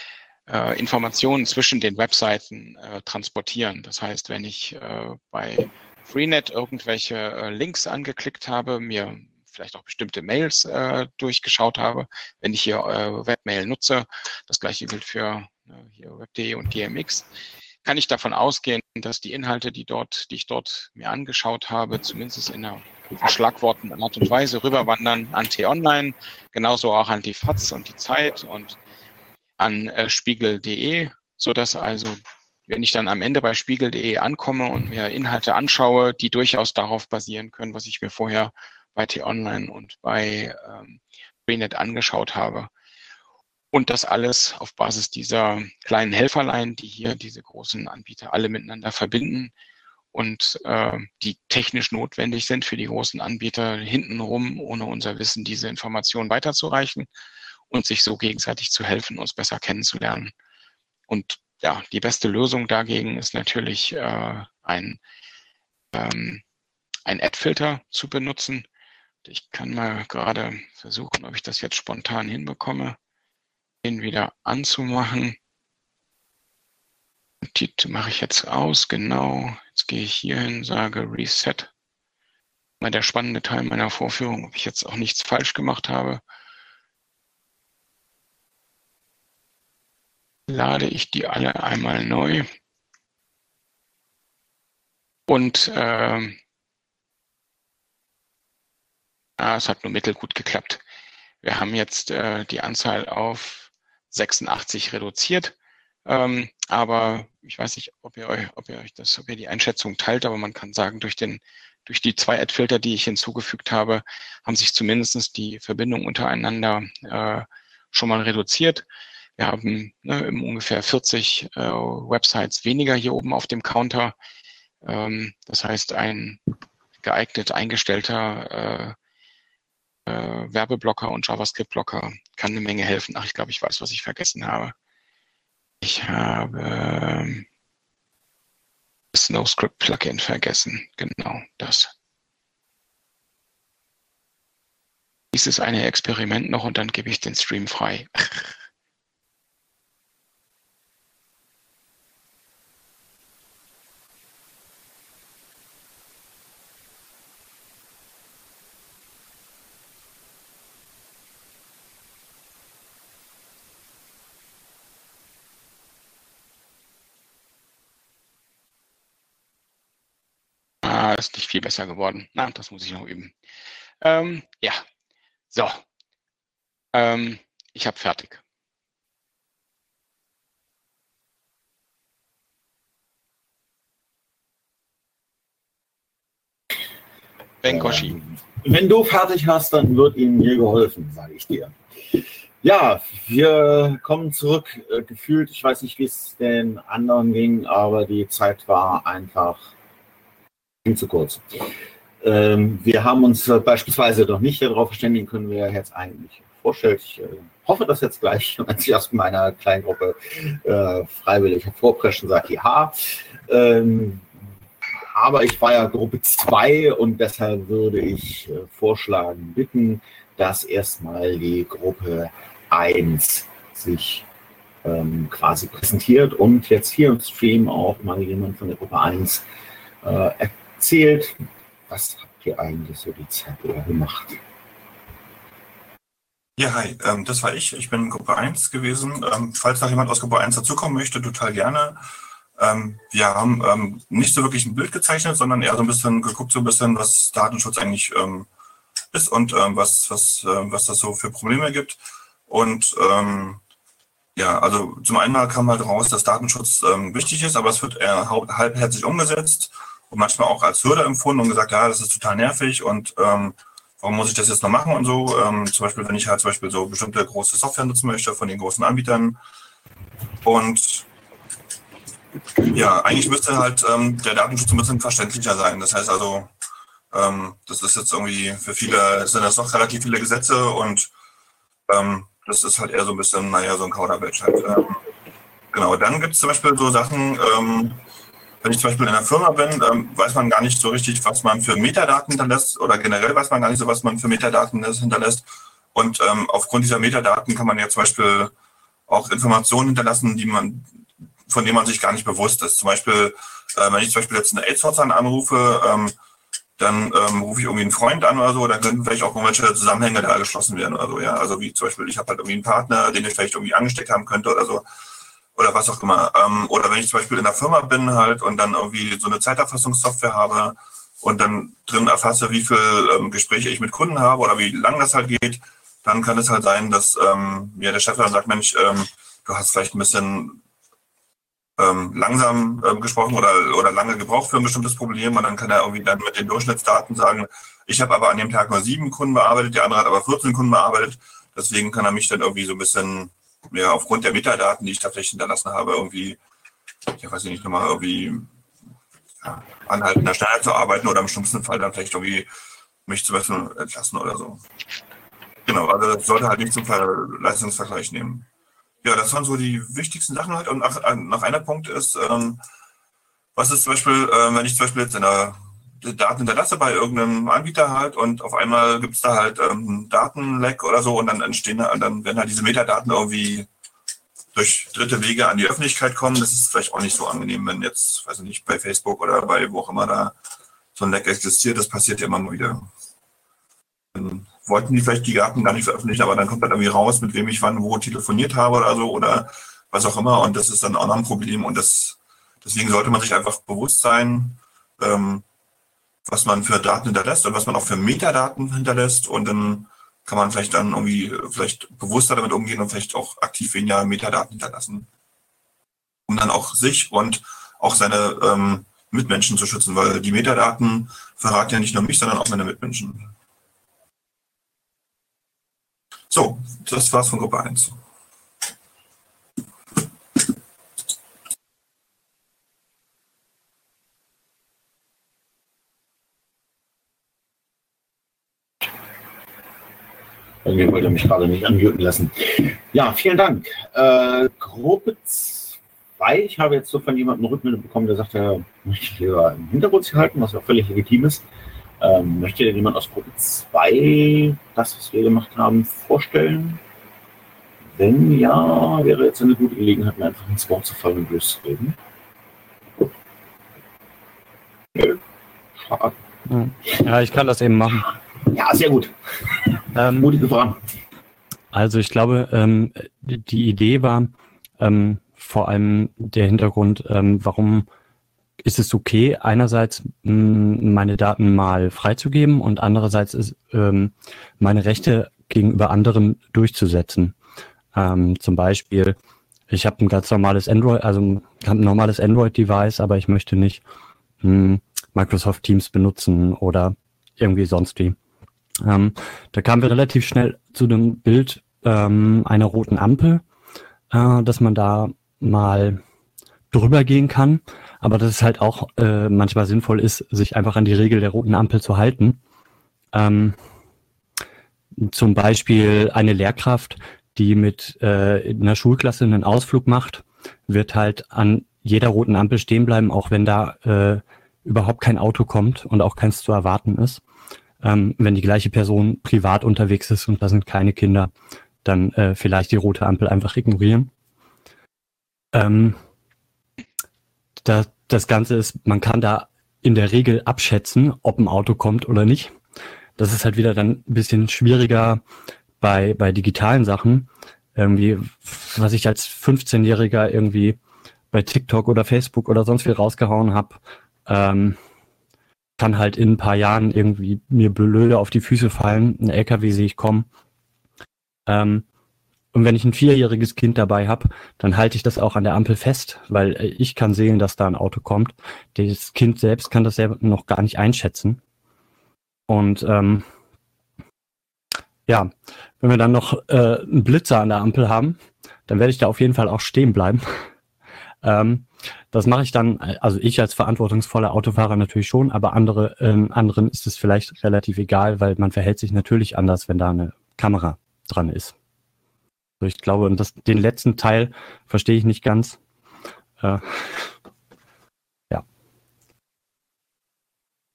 äh, Informationen zwischen den Webseiten äh, transportieren. Das heißt, wenn ich äh, bei Freenet irgendwelche äh, Links angeklickt habe, mir vielleicht auch bestimmte Mails äh, durchgeschaut habe, wenn ich hier äh, Webmail nutze, das gleiche gilt für äh, hier web punkt de und G M X, kann ich davon ausgehen, dass die Inhalte, die dort, die ich dort mir angeschaut habe, zumindest in einer verschlagwortenden Art und Weise rüberwandern an T-Online, genauso auch an die F A Z und die Zeit und an äh, spiegel punkt de, sodass also, wenn ich dann am Ende bei spiegel punkt de ankomme und mir Inhalte anschaue, die durchaus darauf basieren können, was ich mir vorher bei T-Online und bei ähm, Freenet angeschaut habe. Und das alles auf Basis dieser kleinen Helferlein, die hier diese großen Anbieter alle miteinander verbinden und äh, die technisch notwendig sind für die großen Anbieter hintenrum, ohne unser Wissen diese Informationen weiterzureichen und sich so gegenseitig zu helfen, uns besser kennenzulernen. Und ja, die beste Lösung dagegen ist natürlich äh, ein, ähm, ein Ad-Filter zu benutzen. Ich kann mal gerade versuchen, ob ich das jetzt spontan hinbekomme, den wieder anzumachen. Die mache ich jetzt aus, genau. Jetzt gehe ich hier hin, sage Reset. Mal der spannende Teil meiner Vorführung, ob ich jetzt auch nichts falsch gemacht habe. Lade ich die alle einmal neu. Und äh, ah, es hat nur mittelgut geklappt. Wir haben jetzt äh, die Anzahl auf sechsundachtzig reduziert. Ähm, aber ich weiß nicht, ob ihr euch, ob ihr euch das, ob ihr die Einschätzung teilt, aber man kann sagen, durch den, durch die zwei Ad-Filter, die ich hinzugefügt habe, haben sich zumindest die Verbindungen untereinander äh, schon mal reduziert. Wir haben ne, ungefähr vierzig äh, Websites weniger hier oben auf dem Counter. Ähm, das heißt, ein geeignet eingestellter äh, äh, Werbeblocker und JavaScript-Blocker kann eine Menge helfen. Ach, ich glaube, ich weiß, was ich vergessen habe. Ich habe das NoScript-Plugin vergessen. Genau das. Dieses eine Experiment noch und dann gebe ich den Stream frei. Ah, ist nicht viel besser geworden. Na, das muss ich noch üben. Ähm, ja, so. Ähm, ich habe fertig. Benkoshi. Ähm, wenn du fertig hast, dann wird Ihnen mir geholfen, sage ich dir. Ja, wir kommen zurück. Äh, gefühlt, ich weiß nicht, wie es den anderen ging, aber die Zeit war einfach viel zu kurz. Ähm, wir haben uns äh, beispielsweise noch nicht darauf verständigen können, wer jetzt eigentlich vorstellt. Ich äh, hoffe, dass jetzt gleich, wenn sich aus meiner kleinen Gruppe äh, freiwillig hervorpreschen, sagt, ja. Ähm, aber ich war ja Gruppe zwei und deshalb würde ich äh, vorschlagen, bitten, dass erstmal die Gruppe eins sich ähm, quasi präsentiert und jetzt hier im Stream auch mal jemand von der Gruppe eins äh, erzählt, was habt ihr eigentlich so die Zeit über gemacht? Ja, hi, ähm, das war ich. Ich bin in Gruppe eins gewesen. Ähm, falls noch jemand aus Gruppe eins dazukommen möchte, total gerne. Ähm, wir haben ähm, nicht so wirklich ein Bild gezeichnet, sondern eher so ein bisschen geguckt, so ein bisschen, was Datenschutz eigentlich ähm, ist und ähm, was, was, äh, was das so für Probleme gibt. Und ähm, ja, also zum einen mal kam halt raus, dass Datenschutz ähm, wichtig ist, aber es wird eher halbherzig umgesetzt und manchmal auch als Hürde empfunden und gesagt, ja, das ist total nervig und ähm, warum muss ich das jetzt noch machen und so. Ähm, zum Beispiel, wenn ich halt zum Beispiel so bestimmte große Software nutzen möchte von den großen Anbietern. Und ja, eigentlich müsste halt ähm, der Datenschutz ein bisschen verständlicher sein. Das heißt also, ähm, das ist jetzt irgendwie für viele, sind das doch relativ viele Gesetze und ähm, das ist halt eher so ein bisschen, naja, so ein Kauderwelsch halt. Ähm, genau, dann gibt es zum Beispiel so Sachen, ähm, wenn ich zum Beispiel in einer Firma bin, ähm, weiß man gar nicht so richtig, was man für Metadaten hinterlässt oder generell weiß man gar nicht so, was man für Metadaten hinterlässt. Und ähm, aufgrund dieser Metadaten kann man ja zum Beispiel auch Informationen hinterlassen, die man, von denen man sich gar nicht bewusst ist. Zum Beispiel, äh, wenn ich zum Beispiel jetzt eine AIDS-Hotline anrufe, ähm, dann ähm, rufe ich irgendwie einen Freund an oder so, dann können vielleicht auch irgendwelche Zusammenhänge da geschlossen werden oder so, ja. Also wie zum Beispiel, ich habe halt irgendwie einen Partner, den ich vielleicht irgendwie angesteckt haben könnte oder so. Oder was auch immer. Ähm, oder wenn ich zum Beispiel in der Firma bin halt und dann irgendwie so eine Zeiterfassungssoftware habe und dann drin erfasse, wie viel ähm, Gespräche ich mit Kunden habe oder wie lang das halt geht, dann kann es halt sein, dass ähm, mir der Chef dann sagt, Mensch, ähm, du hast vielleicht ein bisschen ähm, langsam ähm, gesprochen oder, oder lange gebraucht für ein bestimmtes Problem und dann kann er irgendwie dann mit den Durchschnittsdaten sagen, ich habe aber an dem Tag nur sieben Kunden bearbeitet, der andere hat aber vierzehn Kunden bearbeitet. Deswegen kann er mich dann irgendwie so ein bisschen, ja, aufgrund der Metadaten, die ich tatsächlich hinterlassen habe, irgendwie, ich weiß nicht, nochmal irgendwie ja, anhalten, da schneller zu arbeiten oder im schlimmsten Fall dann vielleicht irgendwie mich zum Beispiel entlassen oder so. Genau, also das sollte halt nicht zum Ver- Leistungsvergleich nehmen. Ja, das waren so die wichtigsten Sachen halt. Und nach, nach einer Punkt ist, ähm, was ist zum Beispiel, äh, wenn ich zum Beispiel jetzt in der Daten hinterlasse bei irgendeinem Anbieter halt und auf einmal gibt es da halt ähm, Datenleck oder so und dann entstehen, dann werden halt diese Metadaten irgendwie durch dritte Wege an die Öffentlichkeit kommen. Das ist vielleicht auch nicht so angenehm, wenn jetzt, weiß ich nicht, bei Facebook oder bei wo auch immer da so ein Leck existiert. Das passiert ja immer mal wieder. Dann wollten die vielleicht die Daten gar nicht veröffentlichen, aber dann kommt dann irgendwie raus, mit wem ich wann wo telefoniert habe oder so oder was auch immer. Und das ist dann auch noch ein Problem. Und das, deswegen sollte man sich einfach bewusst sein, ähm, was man für Daten hinterlässt und was man auch für Metadaten hinterlässt. Und dann kann man vielleicht dann irgendwie vielleicht bewusster damit umgehen und vielleicht auch aktiv weniger Metadaten hinterlassen, um dann auch sich und auch seine ähm, Mitmenschen zu schützen, weil die Metadaten verraten ja nicht nur mich, sondern auch meine Mitmenschen. So, das war's von Gruppe eins. Irgendwie wollte er mich gerade nicht unmuten lassen. Ja, vielen Dank. Äh, Gruppe zwei, ich habe jetzt so von jemandem eine Rückmeldung bekommen, der sagt, er möchte lieber im Hintergrund sich halten, was ja völlig legitim ist. Ähm, möchte jemand aus Gruppe zwei das, was wir gemacht haben, vorstellen? Wenn ja, wäre jetzt eine gute Gelegenheit, mir einfach ins Wort zu fallen und loszureden. Nö. Schade. Ja, ich kann das eben machen. Ja, sehr gut. Ähm, Mutige voran. Also ich glaube, ähm, die Idee war ähm, vor allem der Hintergrund, ähm, warum ist es okay, einerseits mh, meine Daten mal freizugeben und andererseits ist ähm, meine Rechte gegenüber anderen durchzusetzen. Ähm, zum Beispiel, ich habe ein ganz normales Android, also habe ein normales Android-Device, aber ich möchte nicht mh, Microsoft Teams benutzen oder irgendwie sonst wie. Ähm, da kamen wir relativ schnell zu dem Bild ähm, einer roten Ampel, äh, dass man da mal drüber gehen kann, aber dass es halt auch äh, manchmal sinnvoll ist, sich einfach an die Regel der roten Ampel zu halten. Ähm, zum Beispiel eine Lehrkraft, die mit äh, in einer Schulklasse einen Ausflug macht, wird halt an jeder roten Ampel stehen bleiben, auch wenn da äh, überhaupt kein Auto kommt und auch keins zu erwarten ist. Ähm, wenn die gleiche Person privat unterwegs ist und da sind keine Kinder, dann äh, vielleicht die rote Ampel einfach ignorieren. Ähm, da, das Ganze ist, man kann da in der Regel abschätzen, ob ein Auto kommt oder nicht. Das ist halt wieder dann ein bisschen schwieriger bei, bei digitalen Sachen. Irgendwie, was ich als fünfzehnjähriger irgendwie bei TikTok oder Facebook oder sonst wie rausgehauen habe, ähm, kann halt in ein paar Jahren irgendwie mir blöde auf die Füße fallen, ein L K W sehe ich kommen. Ähm, und wenn ich ein vierjähriges Kind dabei habe, dann halte ich das auch an der Ampel fest, weil ich kann sehen, dass da ein Auto kommt. Das Kind selbst kann das selber noch gar nicht einschätzen. Und ähm, ja, wenn wir dann noch äh, einen Blitzer an der Ampel haben, dann werde ich da auf jeden Fall auch stehen bleiben. ähm, Das mache ich dann, also ich als verantwortungsvoller Autofahrer natürlich schon, aber andere ähm, anderen ist es vielleicht relativ egal, weil man verhält sich natürlich anders, wenn da eine Kamera dran ist. Also ich glaube, und das, den letzten Teil verstehe ich nicht ganz. Äh, ja.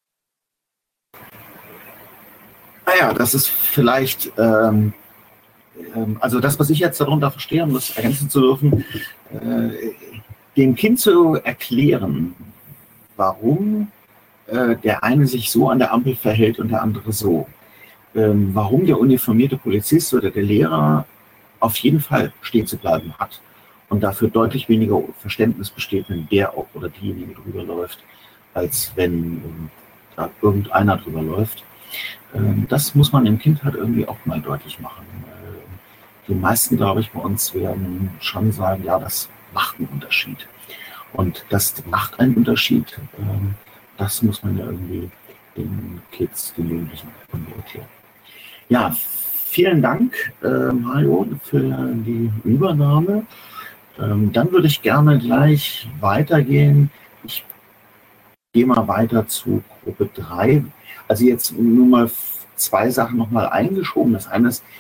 Naja, das ist vielleicht ähm, ähm, also das, was ich jetzt darunter verstehe, um das ergänzen zu dürfen, äh, dem Kind zu erklären, warum äh, der eine sich so an der Ampel verhält und der andere so. Ähm, warum der uniformierte Polizist oder der Lehrer auf jeden Fall stehen zu bleiben hat und dafür deutlich weniger Verständnis besteht, wenn der auch oder diejenige drüber läuft, als wenn ähm, da irgendeiner drüber läuft. Ähm, das muss man dem Kind halt irgendwie auch mal deutlich machen. Ähm, die meisten, glaube ich, bei uns werden schon sagen, ja, das macht einen Unterschied. Und das macht einen Unterschied. Ähm, das muss man ja irgendwie den Kids, den Jugendlichen irgendwie erklären. Ja, vielen Dank, äh, Mario, für die Übernahme. Ähm, dann würde ich gerne gleich weitergehen. Ich gehe mal weiter zu Gruppe drei. Also jetzt nur mal zwei Sachen nochmal eingeschoben. Das eine ist,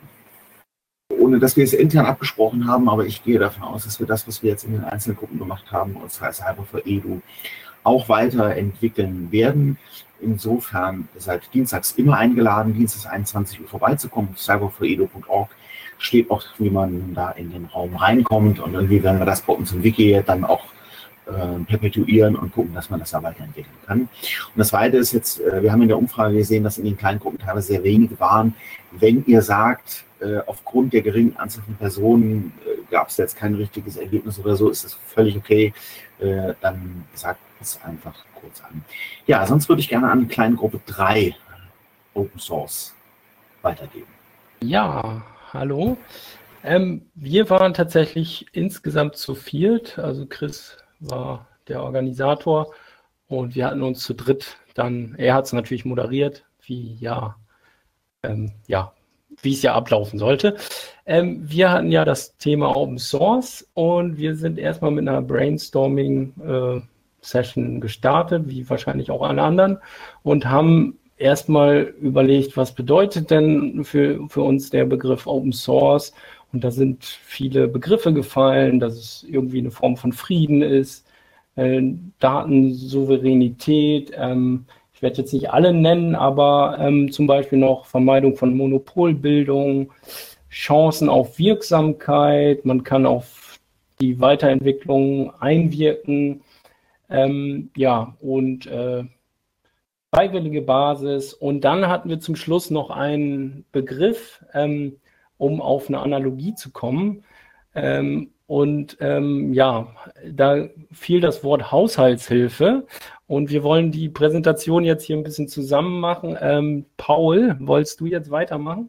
ohne dass wir es intern abgesprochen haben, aber ich gehe davon aus, dass wir das, was wir jetzt in den einzelnen Gruppen gemacht haben, und zwar als Cyber for Edu, auch weiterentwickeln werden. Insofern seid dienstags immer eingeladen, dienstags einundzwanzig Uhr vorbeizukommen. Auf cyber for edu punkt org steht auch, wie man da in den Raum reinkommt. Und irgendwie werden wir das bei uns im Wiki dann auch äh, perpetuieren und gucken, dass man das da weiterentwickeln kann. Und das Zweite ist jetzt, äh, wir haben in der Umfrage gesehen, dass in den kleinen Gruppen teilweise sehr wenige waren. Wenn ihr sagt, äh, aufgrund der geringen Anzahl von Personen äh, gab es jetzt kein richtiges Ergebnis oder so, ist das völlig okay. Äh, dann sagt es einfach kurz an. Ja, sonst würde ich gerne an Kleingruppe drei Open Source weitergeben. Ja, hallo. Ähm, wir waren tatsächlich insgesamt zu viert. Also Chris war der Organisator und wir hatten uns zu dritt dann, er hat es natürlich moderiert, wie ja, ähm, ja, wie es ja ablaufen sollte. Ähm, wir hatten ja das Thema Open Source und wir sind erstmal mit einer Brainstorming äh, Session gestartet, wie wahrscheinlich auch alle anderen, und haben erstmal überlegt, was bedeutet denn für, für uns der Begriff Open Source? Und da sind viele Begriffe gefallen, dass es irgendwie eine Form von Frieden ist, äh, Datensouveränität, ähm, ich werde jetzt nicht alle nennen, aber ähm, zum Beispiel noch Vermeidung von Monopolbildung, Chancen auf Wirksamkeit, man kann auf die Weiterentwicklung einwirken, ähm, ja, und äh, freiwillige Basis. Und dann hatten wir zum Schluss noch einen Begriff, ähm, um auf eine Analogie zu kommen. Ähm, und ähm, ja, da fiel das Wort Haushaltshilfe. Und wir wollen die Präsentation jetzt hier ein bisschen zusammen machen. Ähm, Paul, wolltest du jetzt weitermachen?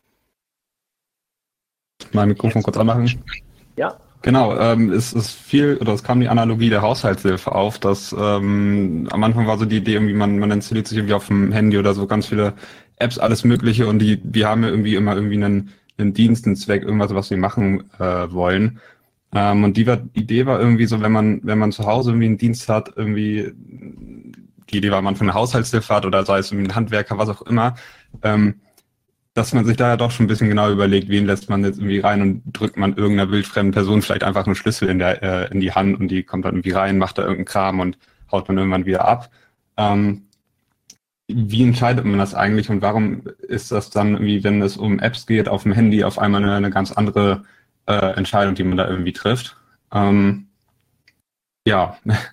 Mein Mikrofon kurz anmachen. Ja. Genau, ähm, es ist viel, oder es kam die Analogie der Haushaltshilfe auf, dass ähm, am Anfang war so die Idee, irgendwie man, man installiert sich irgendwie auf dem Handy oder so ganz viele Apps, alles Mögliche, und die, die haben ja irgendwie immer irgendwie einen, einen Dienst, einen Zweck, irgendwas, was sie machen äh, wollen. Ähm, und die war, Idee war irgendwie so, wenn man, wenn man zu Hause irgendwie einen Dienst hat, irgendwie, die Idee war, man von einer Haushaltshilfe hat oder sei es irgendwie ein Handwerker, was auch immer, ähm, dass man sich da ja doch schon ein bisschen genau überlegt, wen lässt man jetzt irgendwie rein und drückt man irgendeiner wildfremden Person vielleicht einfach einen Schlüssel in der äh, in die Hand und die kommt dann irgendwie rein, macht da irgendeinen Kram und haut man irgendwann wieder ab. Ähm, wie entscheidet man das eigentlich und warum ist das dann irgendwie, wenn es um Apps geht, auf dem Handy auf einmal eine, eine ganz andere äh, Entscheidung, die man da irgendwie trifft? Ähm, ja.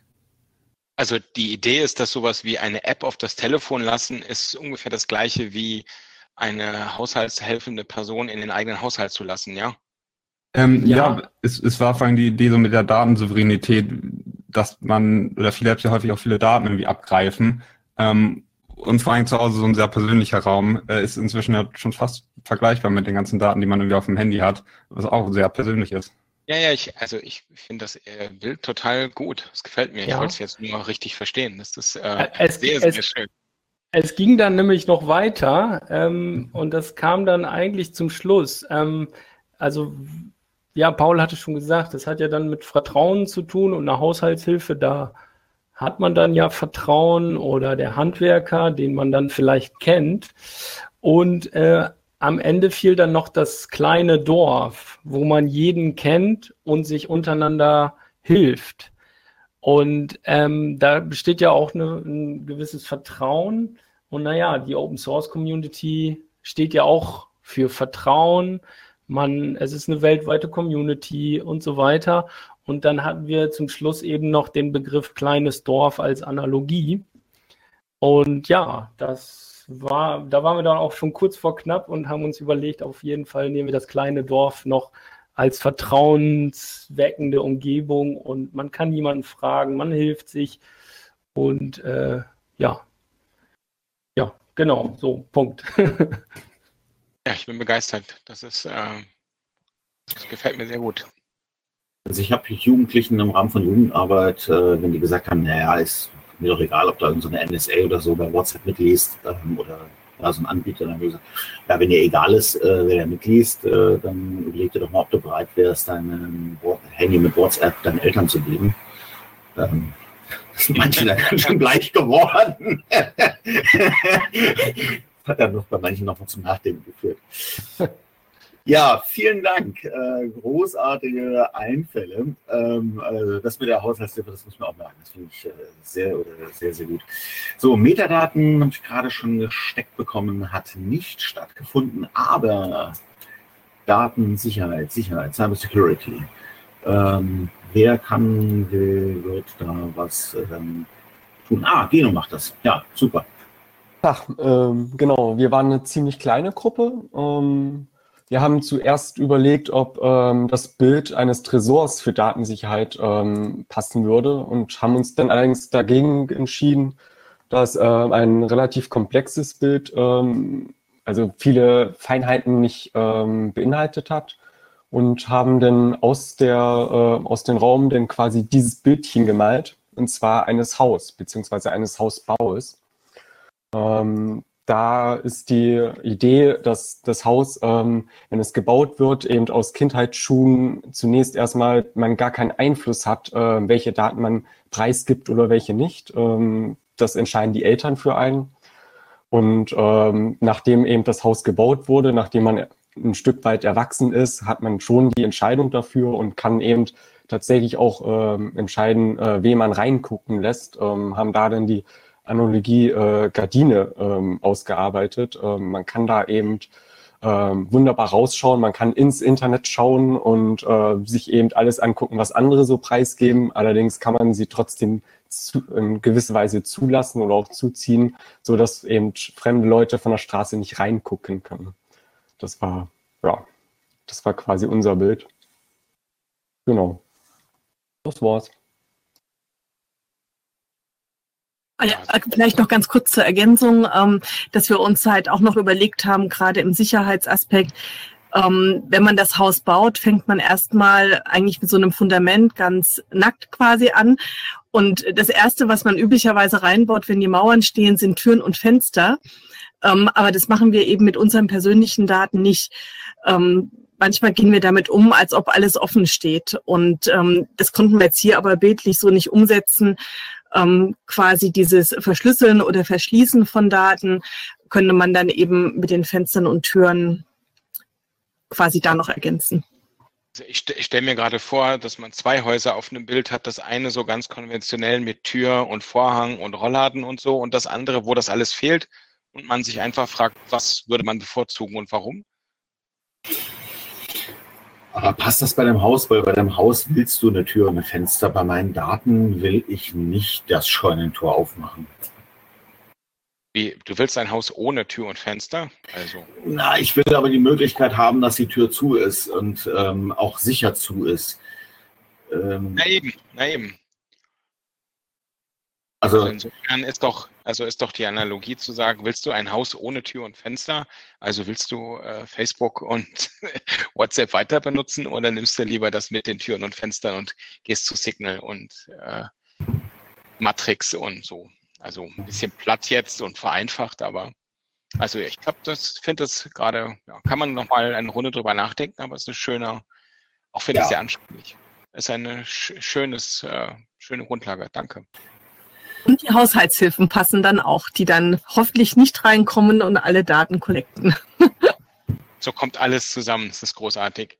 Also die Idee ist, dass sowas wie eine App auf das Telefon lassen, ist ungefähr das gleiche wie eine haushaltshelfende Person in den eigenen Haushalt zu lassen, ja? Ähm, ja, Ja. es, es war vor allem die Idee so mit der Datensouveränität, dass man, oder viele Apps ja häufig auch viele Daten irgendwie abgreifen. Ähm, und vor allem zu Hause so ein sehr persönlicher Raum äh, ist inzwischen ja schon fast vergleichbar mit den ganzen Daten, die man irgendwie auf dem Handy hat, was auch sehr persönlich ist. Ja, ja, ich, also ich finde das äh, Bild total gut. Das gefällt mir. Ich Ja. wollte es jetzt nur richtig verstehen. Das ist äh, Es- sehr, es- sehr schön. Es ging dann nämlich noch weiter ähm, und das kam dann eigentlich zum Schluss. Ähm, also, ja, Paul hatte schon gesagt, das hat ja dann mit Vertrauen zu tun und eine Haushaltshilfe, da hat man dann ja Vertrauen oder der Handwerker, den man dann vielleicht kennt. Und äh, am Ende fiel dann noch das kleine Dorf, wo man jeden kennt und sich untereinander hilft. Und ähm, da besteht ja auch eine, ein gewisses Vertrauen. Und naja, die Open Source Community steht ja auch für Vertrauen. Man, es ist eine weltweite Community und so weiter. Und dann hatten wir zum Schluss eben noch den Begriff kleines Dorf als Analogie. Und ja, das war, da waren wir dann auch schon kurz vor knapp und haben uns überlegt, auf jeden Fall nehmen wir das kleine Dorf noch als vertrauensweckende Umgebung und man kann niemanden fragen, man hilft sich und äh, ja, ja, genau, so, Punkt. Ja, ich bin begeistert. Das ist, äh, das gefällt mir sehr gut. Also ich habe Jugendlichen im Rahmen von Jugendarbeit, äh, wenn die gesagt haben, naja, ist mir doch egal, ob da so eine N S A oder so bei WhatsApp mitliest ähm, oder ja, so ein Anbieter, dann haben wir gesagt, ja, wenn dir egal ist, äh, wer da mitliest, äh, dann überleg dir doch mal, ob du bereit wärst, dein Handy mit WhatsApp deinen Eltern zu geben. Ähm, das sind manche dann ganz schön bleich geworden. Hat dann noch bei manchen noch mal zum Nachdenken geführt. Ja, vielen Dank. Äh, großartige Einfälle. Ähm, also das mit der Haushaltshilfe, das muss man auch merken. Das finde ich äh, sehr, oder sehr, sehr gut. So, Metadaten, habe ich gerade schon gesteckt bekommen, hat nicht stattgefunden, aber Datensicherheit, Sicherheit, Cybersecurity. Ähm, wer kann, wer wird da was ähm, tun? Ah, Geno macht das. Ja, super. Ach, ähm, genau. Wir waren eine ziemlich kleine Gruppe. Ähm, Wir haben zuerst überlegt, ob ähm, das Bild eines Tresors für Datensicherheit ähm, passen würde und haben uns dann allerdings dagegen entschieden, dass äh, ein relativ komplexes Bild, ähm, also viele Feinheiten nicht ähm, beinhaltet hat und haben dann aus, der, äh, aus dem Raum dann quasi dieses Bildchen gemalt, und zwar eines Haus beziehungsweise eines Hausbaues. Ähm, Da ist die Idee, dass das Haus, ähm, wenn es gebaut wird, eben aus Kindheitsschuhen zunächst erstmal man gar keinen Einfluss hat, äh, welche Daten man preisgibt oder welche nicht. Ähm, das entscheiden die Eltern für einen. Und ähm, nachdem eben das Haus gebaut wurde, nachdem man ein Stück weit erwachsen ist, hat man schon die Entscheidung dafür und kann eben tatsächlich auch ähm, entscheiden, äh, wen man reingucken lässt. Ähm, haben da dann die Analogie äh, Gardine ähm, ausgearbeitet. Ähm, man kann da eben ähm, wunderbar rausschauen, man kann ins Internet schauen und äh, sich eben alles angucken, was andere so preisgeben. Allerdings kann man sie trotzdem zu, in gewisser Weise zulassen oder auch zuziehen, sodass eben fremde Leute von der Straße nicht reingucken können. Das war, ja, das war quasi unser Bild. Genau. Das war's. Ja, vielleicht noch ganz kurz zur Ergänzung, ähm, dass wir uns halt auch noch überlegt haben, gerade im Sicherheitsaspekt, ähm, wenn man das Haus baut, fängt man erstmal eigentlich mit so einem Fundament ganz nackt quasi an. Und das Erste, was man üblicherweise reinbaut, wenn die Mauern stehen, sind Türen und Fenster. Ähm, aber das machen wir eben mit unseren persönlichen Daten nicht. Ähm, Manchmal gehen wir damit um, als ob alles offen steht. Und ähm, das konnten wir jetzt hier aber bildlich so nicht umsetzen. Ähm, quasi dieses Verschlüsseln oder Verschließen von Daten könnte man dann eben mit den Fenstern und Türen quasi da noch ergänzen. Ich, ich stelle mir gerade vor, dass man zwei Häuser auf einem Bild hat. Das eine so ganz konventionell mit Tür und Vorhang und Rollladen und so. Und das andere, wo das alles fehlt. Und man sich einfach fragt, was würde man bevorzugen und warum? Aber passt das bei dem Haus? Weil bei dem Haus willst du eine Tür und ein Fenster. Bei meinen Daten will ich nicht das Scheunentor aufmachen. Wie, du willst ein Haus ohne Tür und Fenster? Also. Na, ich will aber die Möglichkeit haben, dass die Tür zu ist und ähm, auch sicher zu ist. Ähm, na eben, na eben. Also, also insofern ist doch, also ist doch die Analogie zu sagen, willst du ein Haus ohne Tür und Fenster? Also willst du äh, Facebook und WhatsApp weiter benutzen oder nimmst du lieber das mit den Türen und Fenstern und gehst zu Signal und äh, Matrix und so? Also ein bisschen platt jetzt und vereinfacht, aber also ich glaube, das finde das gerade, ja, kann man nochmal eine Runde drüber nachdenken, aber es ist eine schöne, auch finde ich Ja. sehr anschaulich. Es ist eine sch schönes, äh, schöne Grundlage. Danke. Und die Haushaltshilfen passen dann auch, die dann hoffentlich nicht reinkommen und alle Daten kollekten. So kommt alles zusammen. Das ist großartig.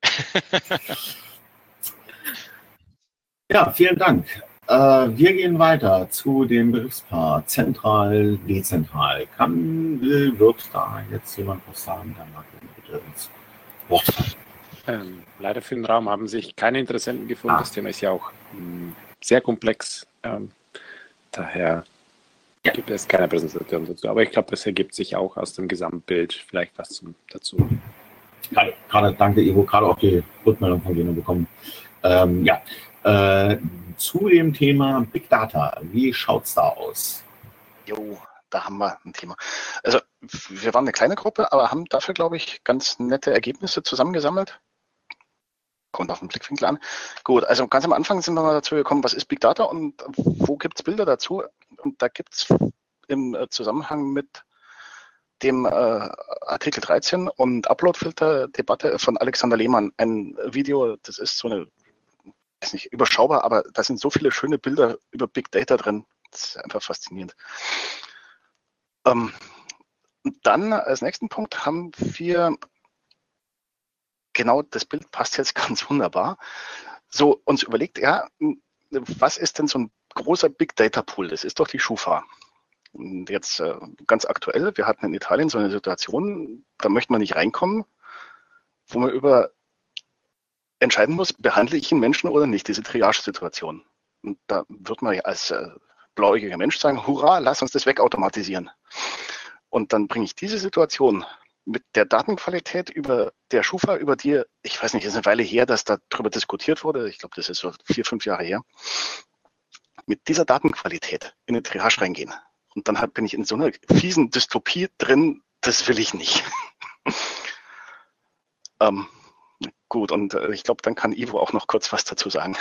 ja, vielen Dank. Äh, wir gehen weiter zu dem Begriffspaar zentral, dezentral. Kann, will, wird da jetzt jemand was sagen? Dann mag ich bitte. bitte ins Wort fallen. Ähm, leider für den Raum haben sich keine Interessenten gefunden. Ah. Das Thema ist ja auch mh, sehr komplex. Ähm, daher Ja. gibt es keine Präsentation dazu. Aber ich glaube, es ergibt sich auch aus dem Gesamtbild vielleicht was zum, dazu. Gerade, gerade danke, Ivo, gerade auch die Rückmeldung von Geno bekommen. Ähm, ja, äh, zu dem Thema Big Data, wie schaut es da aus? Jo, da haben wir ein Thema. Also wir waren eine kleine Gruppe, aber haben dafür, glaube ich, ganz nette Ergebnisse zusammengesammelt. Kommt auf den Blickwinkel an. Gut, also ganz am Anfang sind wir mal dazu gekommen, was ist Big Data und wo gibt es Bilder dazu? Und da gibt es im Zusammenhang mit dem äh, Artikel dreizehn und Uploadfilter-Debatte von Alexander Lehmann ein Video, das ist so eine, weiß nicht, überschaubar, aber da sind so viele schöne Bilder über Big Data drin. Das ist einfach faszinierend. Ähm, dann als nächsten Punkt haben wir, genau das Bild passt jetzt ganz wunderbar, so uns überlegt, ja, was ist denn so ein großer Big Data Pool? Das ist doch die Schufa. Und jetzt äh, ganz aktuell, wir hatten in Italien so eine Situation, da möchte man nicht reinkommen, wo man über entscheiden muss, behandle ich einen Menschen oder nicht, diese Triage-Situation. Und da wird man ja als äh, blauäugiger Mensch sagen, hurra, lass uns das wegautomatisieren. Und dann bringe ich diese Situation mit der Datenqualität über der Schufa, über die, ich weiß nicht, es ist eine Weile her, dass darüber diskutiert wurde, ich glaube, das ist so vier, fünf Jahre her, mit dieser Datenqualität in eine Triage reingehen. Und dann bin ich in so einer fiesen Dystopie drin, das will ich nicht. ähm, gut, und äh, ich glaube, dann kann Ivo auch noch kurz was dazu sagen.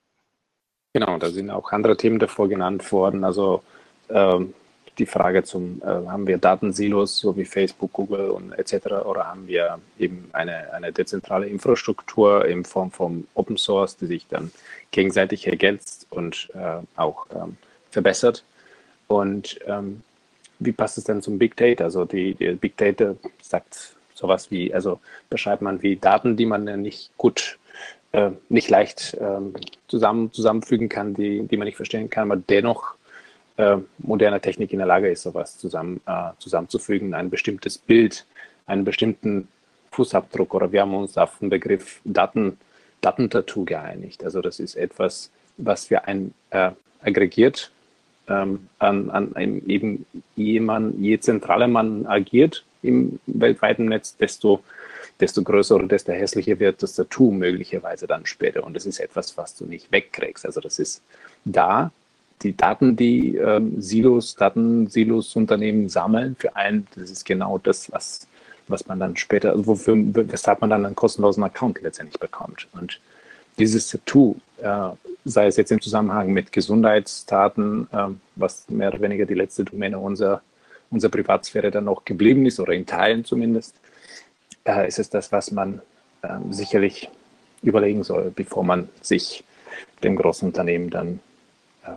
Genau, da sind auch andere Themen davor genannt worden. Also ähm, die Frage zum, äh, haben wir Datensilos, so wie Facebook, Google und et cetera, oder haben wir eben eine, eine dezentrale Infrastruktur in Form von Open Source, die sich dann gegenseitig ergänzt und äh, auch ähm, verbessert. Und ähm, wie passt es denn zum Big Data? Also die, die Big Data sagt sowas wie, also beschreibt man wie Daten, die man ja nicht gut, äh, nicht leicht ähm, zusammen, zusammenfügen kann, die, die man nicht verstehen kann, aber dennoch äh, moderne Technik in der Lage ist, sowas zusammen, äh, zusammenzufügen, ein bestimmtes Bild, einen bestimmten Fußabdruck, oder wir haben uns auf den Begriff Daten, Datentattoo geeinigt. Also das ist etwas, was wir ein äh, aggregiert ähm, an, an einem, eben je, man, je zentraler man agiert im weltweiten Netz, desto, desto größer oder desto hässlicher wird das Tattoo möglicherweise dann später. Und das ist etwas, was du nicht wegkriegst. Also das ist da, die Daten, die ähm, Silos, Datensilos-Unternehmen sammeln für einen, das ist genau das, was, was man dann später, also wofür, weshalb man dann einen kostenlosen Account letztendlich bekommt. Und dieses Tattoo, äh, sei es jetzt im Zusammenhang mit Gesundheitsdaten, äh, was mehr oder weniger die letzte Domäne unserer, unserer Privatsphäre dann noch geblieben ist, oder in Teilen zumindest, äh, ist es das, was man äh, sicherlich überlegen soll, bevor man sich dem großen Unternehmen dann äh,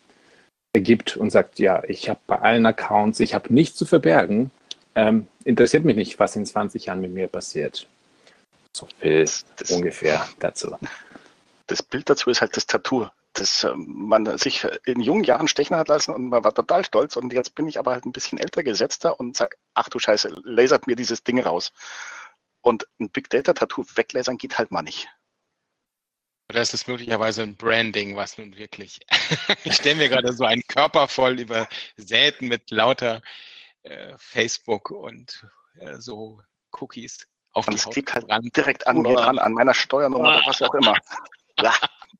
ergibt und sagt, ja, ich habe bei allen Accounts, ich habe nichts zu verbergen, ähm, interessiert mich nicht, was in zwanzig Jahren mit mir passiert. So viel das, ungefähr dazu. Das Bild dazu ist halt das Tattoo, das ähm, man sich in jungen Jahren stechen hat lassen und man war total stolz, und jetzt bin ich aber halt ein bisschen älter, gesetzter und sage, ach du Scheiße, lasert mir dieses Ding raus. Und ein Big Data Tattoo weglasern geht halt mal nicht. Oder ist es möglicherweise ein Branding, was nun wirklich, ich stelle mir gerade so einen Körper voll übersät mit lauter äh, Facebook und äh, so Cookies auf und die es Haut klebt halt gebrannt. direkt an mir dran, an meiner Steuernummer oder was auch immer. Ja.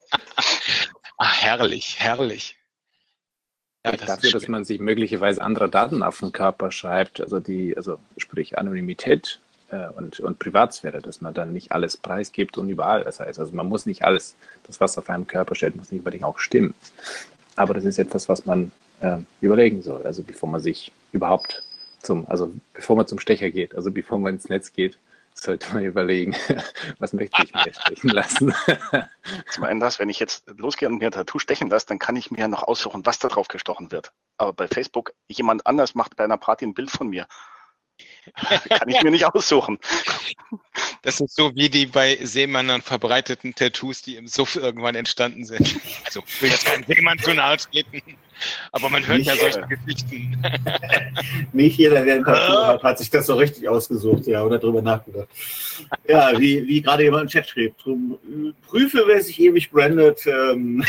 Ach, herrlich, herrlich. Ja, das dafür, dass man sich möglicherweise andere Daten auf den Körper schreibt, also die, also sprich Anonymität äh, und, und Privatsphäre, dass man dann nicht alles preisgibt und überall. Das heißt, also man muss nicht alles, das was auf einem Körper steht, muss nicht unbedingt auch stimmen. Aber das ist etwas, was man äh, überlegen soll. Also bevor man sich überhaupt zum, also bevor man zum Stecher geht, also bevor man ins Netz geht, sollte man überlegen, was möchte ich mir stechen lassen. Zum einen das, wenn ich jetzt losgehe und mir ein Tattoo stechen lasse, dann kann ich mir noch aussuchen, was da drauf gestochen wird. Aber bei Facebook, jemand anders macht bei einer Party ein Bild von mir. Kann ich mir nicht aussuchen. Das ist so wie die bei Seemännern verbreiteten Tattoos, die im Suff irgendwann entstanden sind. Also ich will jetzt keinen Seemann zu nahe treten, aber man hört Nicht, ja solche äh, Geschichten. Nicht jeder, der ein Tattoo hat, hat sich das so richtig ausgesucht, ja, oder drüber nachgedacht. Ja, wie, wie gerade jemand im Chat schrieb, drum, äh, prüfe, wer sich ewig brandet. Ähm.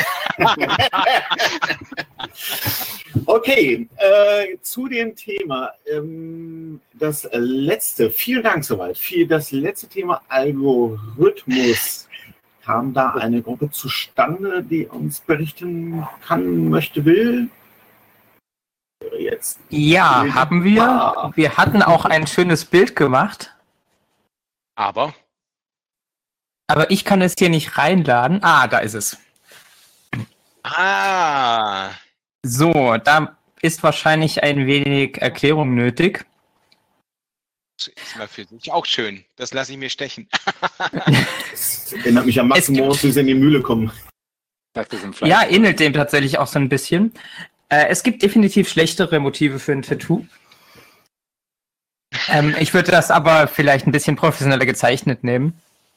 Okay, äh, zu dem Thema. Ähm, das letzte, vielen Dank soweit. Für das letzte Thema Algorithmus. Kam da eine Gruppe zustande, die uns berichten kann, möchte, will? Jetzt. Ja, haben wir. Wir hatten auch ein schönes Bild gemacht. Aber? Aber ich kann es hier nicht reinladen. Ah, da ist es. Ah. So, da ist wahrscheinlich ein wenig Erklärung nötig. Das ist mal für sich auch schön. Das lasse ich mir stechen. Das erinnert mich an Max Moritz, wie sie in die Mühle kommen. Ja, ähnelt dem tatsächlich auch so ein bisschen. Äh, es gibt definitiv schlechtere Motive für ein Tattoo. Ähm, ich würde das aber vielleicht ein bisschen professioneller gezeichnet nehmen.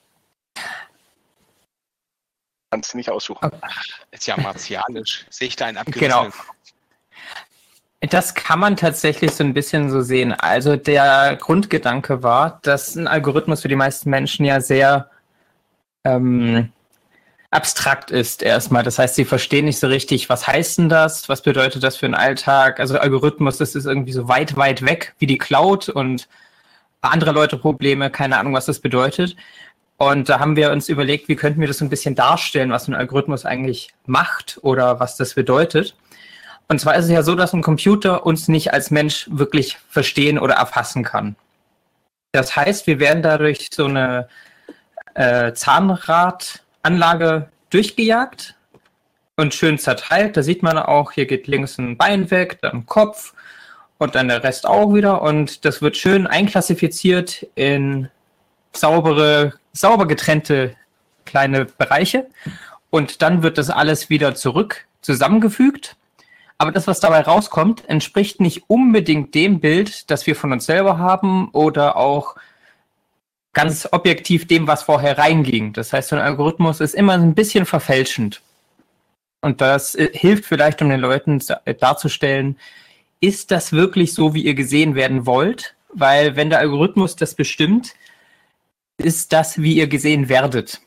Kannst du nicht aussuchen. Ist ja martialisch. Sehe ich da einen abgerissenen Genau. Das kann man tatsächlich so ein bisschen so sehen. Also der Grundgedanke war, dass ein Algorithmus für die meisten Menschen ja sehr ähm, abstrakt ist erstmal. Das heißt, sie verstehen nicht so richtig, was heißt denn das? Was bedeutet das für den Alltag? Also Algorithmus, das ist irgendwie so weit, weit weg wie die Cloud und andere Leute Probleme, keine Ahnung, was das bedeutet. Und da haben wir uns überlegt, wie könnten wir das so ein bisschen darstellen, was ein Algorithmus eigentlich macht oder was das bedeutet. Und zwar ist es ja so, dass ein Computer uns nicht als Mensch wirklich verstehen oder erfassen kann. Das heißt, wir werden dadurch so eine äh, Zahnradanlage durchgejagt und schön zerteilt. Da sieht man auch, hier geht links ein Bein weg, dann ein Kopf und dann der Rest auch wieder. Und das wird schön einklassifiziert in saubere, sauber getrennte kleine Bereiche. Und dann wird das alles wieder zurück zusammengefügt. Aber das, was dabei rauskommt, entspricht nicht unbedingt dem Bild, das wir von uns selber haben oder auch ganz objektiv dem, was vorher reinging. Das heißt, so ein Algorithmus ist immer ein bisschen verfälschend. Und das hilft vielleicht, um den Leuten darzustellen, ist das wirklich so, wie ihr gesehen werden wollt? Weil wenn der Algorithmus das bestimmt, ist das, wie ihr gesehen werdet.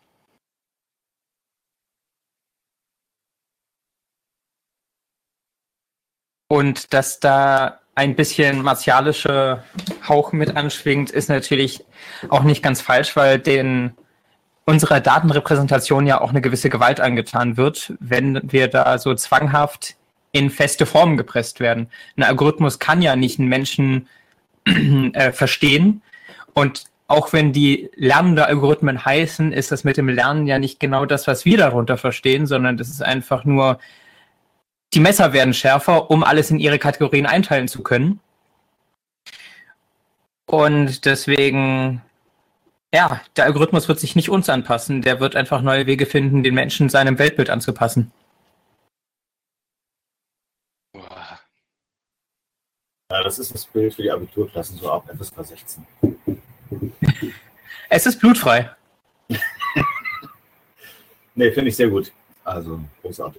Und dass da ein bisschen martialischer Hauch mit anschwingt, ist natürlich auch nicht ganz falsch, weil den unserer Datenrepräsentation ja auch eine gewisse Gewalt angetan wird, wenn wir da so zwanghaft in feste Formen gepresst werden. Ein Algorithmus kann ja nicht einen Menschen äh, verstehen. Und auch wenn die lernende Algorithmen heißen, ist das mit dem Lernen ja nicht genau das, was wir darunter verstehen, sondern das ist einfach nur, die Messer werden schärfer, um alles in ihre Kategorien einteilen zu können. Und deswegen, ja, der Algorithmus wird sich nicht uns anpassen. Der wird einfach neue Wege finden, den Menschen seinem Weltbild anzupassen. Ja, das ist das Bild für die Abiturklassen, so ab F S K sechzehn. Es ist blutfrei. Nee, finde ich sehr gut. Also, großartig.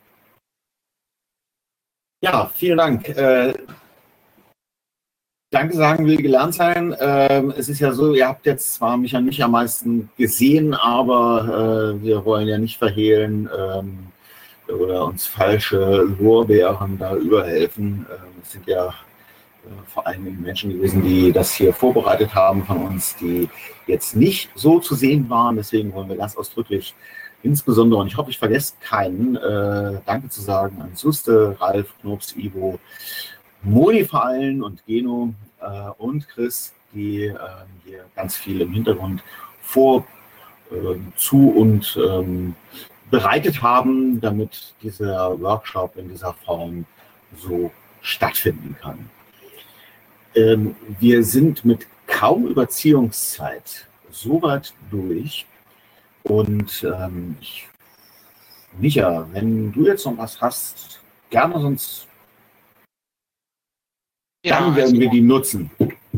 Ja, vielen Dank. Äh, danke sagen will gelernt sein. Ähm, es ist ja so, ihr habt jetzt zwar mich und mich am meisten gesehen, aber äh, wir wollen ja nicht verhehlen ähm, oder uns falsche Lorbeeren da überhelfen. Ähm, es sind ja äh, vor allem die Menschen gewesen, die das hier vorbereitet haben von uns, die jetzt nicht so zu sehen waren. Deswegen wollen wir ganz ausdrücklich insbesondere, und ich hoffe, ich vergesse keinen, äh, Danke zu sagen an Suste, Ralf, Knops, Ivo, Moni vor allem und Geno äh, und Chris, die äh, hier ganz viel im Hintergrund vor, äh, zu und ähm, bereitet haben, damit dieser Workshop in dieser Form so stattfinden kann. Ähm, wir sind mit kaum Überziehungszeit soweit durch. Und ähm, ich, Micha, wenn du jetzt noch was hast, gerne, sonst Ja, dann werden also, wir die nutzen.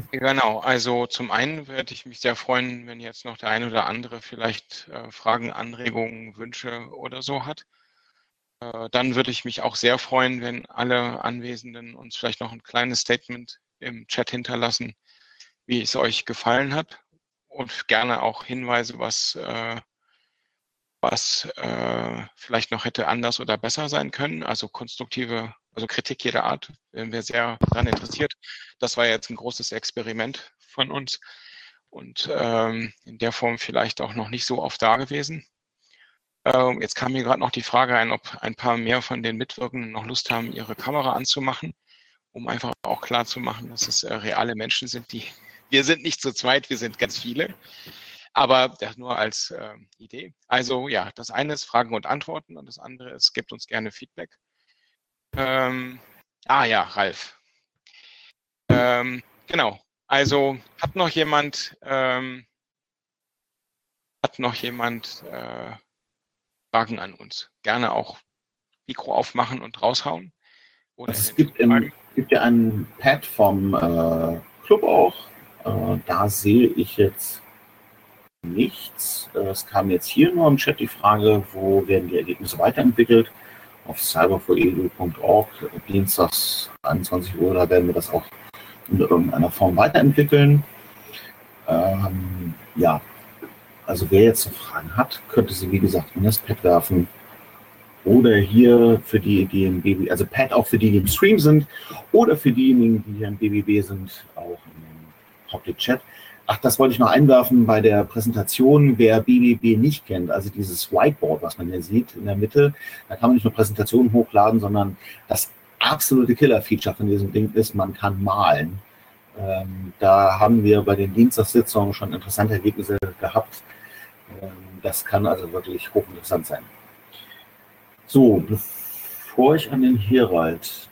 Genau, also zum einen würde ich mich sehr freuen, wenn jetzt noch der eine oder andere vielleicht äh, Fragen, Anregungen, Wünsche oder so hat. Äh, dann würde ich mich auch sehr freuen, wenn alle Anwesenden uns vielleicht noch ein kleines Statement im Chat hinterlassen, wie es euch gefallen hat und gerne auch Hinweise, was, äh, was äh, vielleicht noch hätte anders oder besser sein können, also konstruktive, also Kritik jeder Art, wären wir sehr daran interessiert. Das war jetzt ein großes Experiment von uns und ähm, in der Form vielleicht auch noch nicht so oft da gewesen. Ähm, jetzt kam mir gerade noch die Frage ein, ob ein paar mehr von den Mitwirkenden noch Lust haben, ihre Kamera anzumachen, um einfach auch klar zu machen, dass es äh, reale Menschen sind, die, wir sind nicht zu zweit, wir sind ganz viele. Aber das nur als äh, Idee. Also ja, das eine ist Fragen und Antworten und das andere ist, gebt uns gerne Feedback. Ähm, ah ja, Ralf. Ähm, genau. Also hat noch jemand, ähm, hat noch jemand äh, Fragen an uns? Gerne auch Mikro aufmachen und raushauen. Oder Also es gibt, im, gibt ja einen Pad vom äh, Club auch. Äh, da sehe ich jetzt nichts. Es kam jetzt hier nur im Chat die Frage, wo werden die Ergebnisse weiterentwickelt. Auf cyber for edu punkt org, dienstags einundzwanzig Uhr, da werden wir das auch in irgendeiner Form weiterentwickeln. Ähm, ja, also wer jetzt noch Fragen hat, könnte sie wie gesagt in das Pad werfen. Oder hier für die, die im B B B, also Pad auch für die, die im Stream sind, oder für diejenigen, die hier im B B B sind, auch im Public Chat. Ach, das wollte ich noch einwerfen bei der Präsentation, wer B B B nicht kennt, also dieses Whiteboard, was man hier sieht in der Mitte, da kann man nicht nur Präsentationen hochladen, sondern das absolute Killer-Feature von diesem Ding ist, man kann malen. Ähm, da haben wir bei den Dienstagssitzungen schon interessante Ergebnisse gehabt. Ähm, das kann also wirklich hochinteressant sein. So, bevor ich an den Herald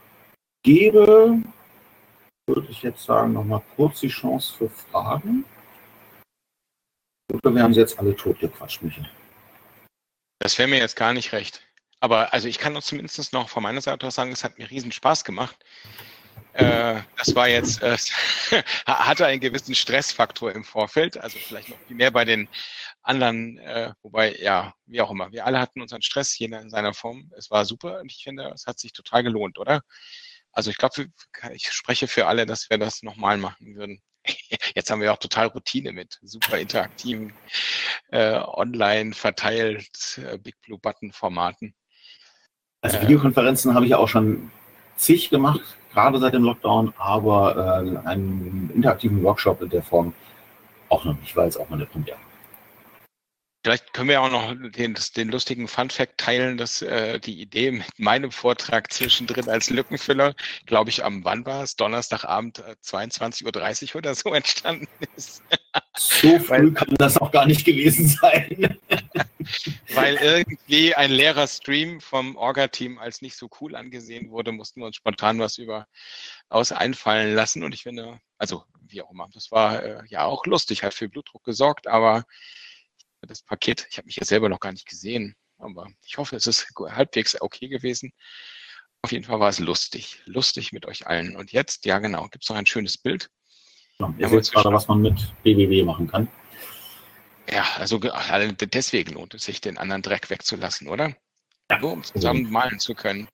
gebe, würde ich jetzt sagen, noch mal kurz die Chance für Fragen. Oder wir haben sie jetzt alle totgequatscht, Michael? Das wäre mir jetzt gar nicht recht. Aber also ich kann doch zumindest noch von meiner Seite aus sagen, es hat mir riesen Spaß gemacht. Äh, das war jetzt, äh, hatte einen gewissen Stressfaktor im Vorfeld, also vielleicht noch viel mehr bei den anderen, äh, wobei, ja, wie auch immer, wir alle hatten unseren Stress, jeder in seiner Form. Es war super und ich finde, es hat sich total gelohnt, oder? Also ich glaube, ich spreche für alle, dass wir das nochmal machen würden. Jetzt haben wir auch total Routine mit super interaktiven, äh, online verteilt äh, Big Blue Button Formaten. Also Videokonferenzen habe ich ja auch schon zig gemacht, gerade seit dem Lockdown, aber äh, einen interaktiven Workshop in der Form auch noch nicht, weil es auch mal eine Premiere. Vielleicht können wir auch noch den, den lustigen Funfact teilen, dass äh, die Idee mit meinem Vortrag zwischendrin als Lückenfüller, glaube ich, am wann war es? Donnerstagabend äh, zweiundzwanzig Uhr dreißig oder so entstanden ist. So früh weil, kann das auch gar nicht gewesen sein. Weil irgendwie ein leerer Stream vom Orga-Team als nicht so cool angesehen wurde, mussten wir uns spontan was über aus einfallen lassen. Und ich finde, also wie auch immer, das war äh, ja auch lustig, hat für Blutdruck gesorgt, aber das Paket, ich habe mich ja selber noch gar nicht gesehen, aber ich hoffe, es ist halbwegs okay gewesen. Auf jeden Fall war es lustig, lustig mit euch allen. Und jetzt, ja genau, gibt es noch ein schönes Bild. Ja, ihr seht gerade, was man mit B B B machen kann. Ja, also deswegen lohnt es sich, den anderen Dreck wegzulassen, oder? Ja. Nur um zusammen malen zu können.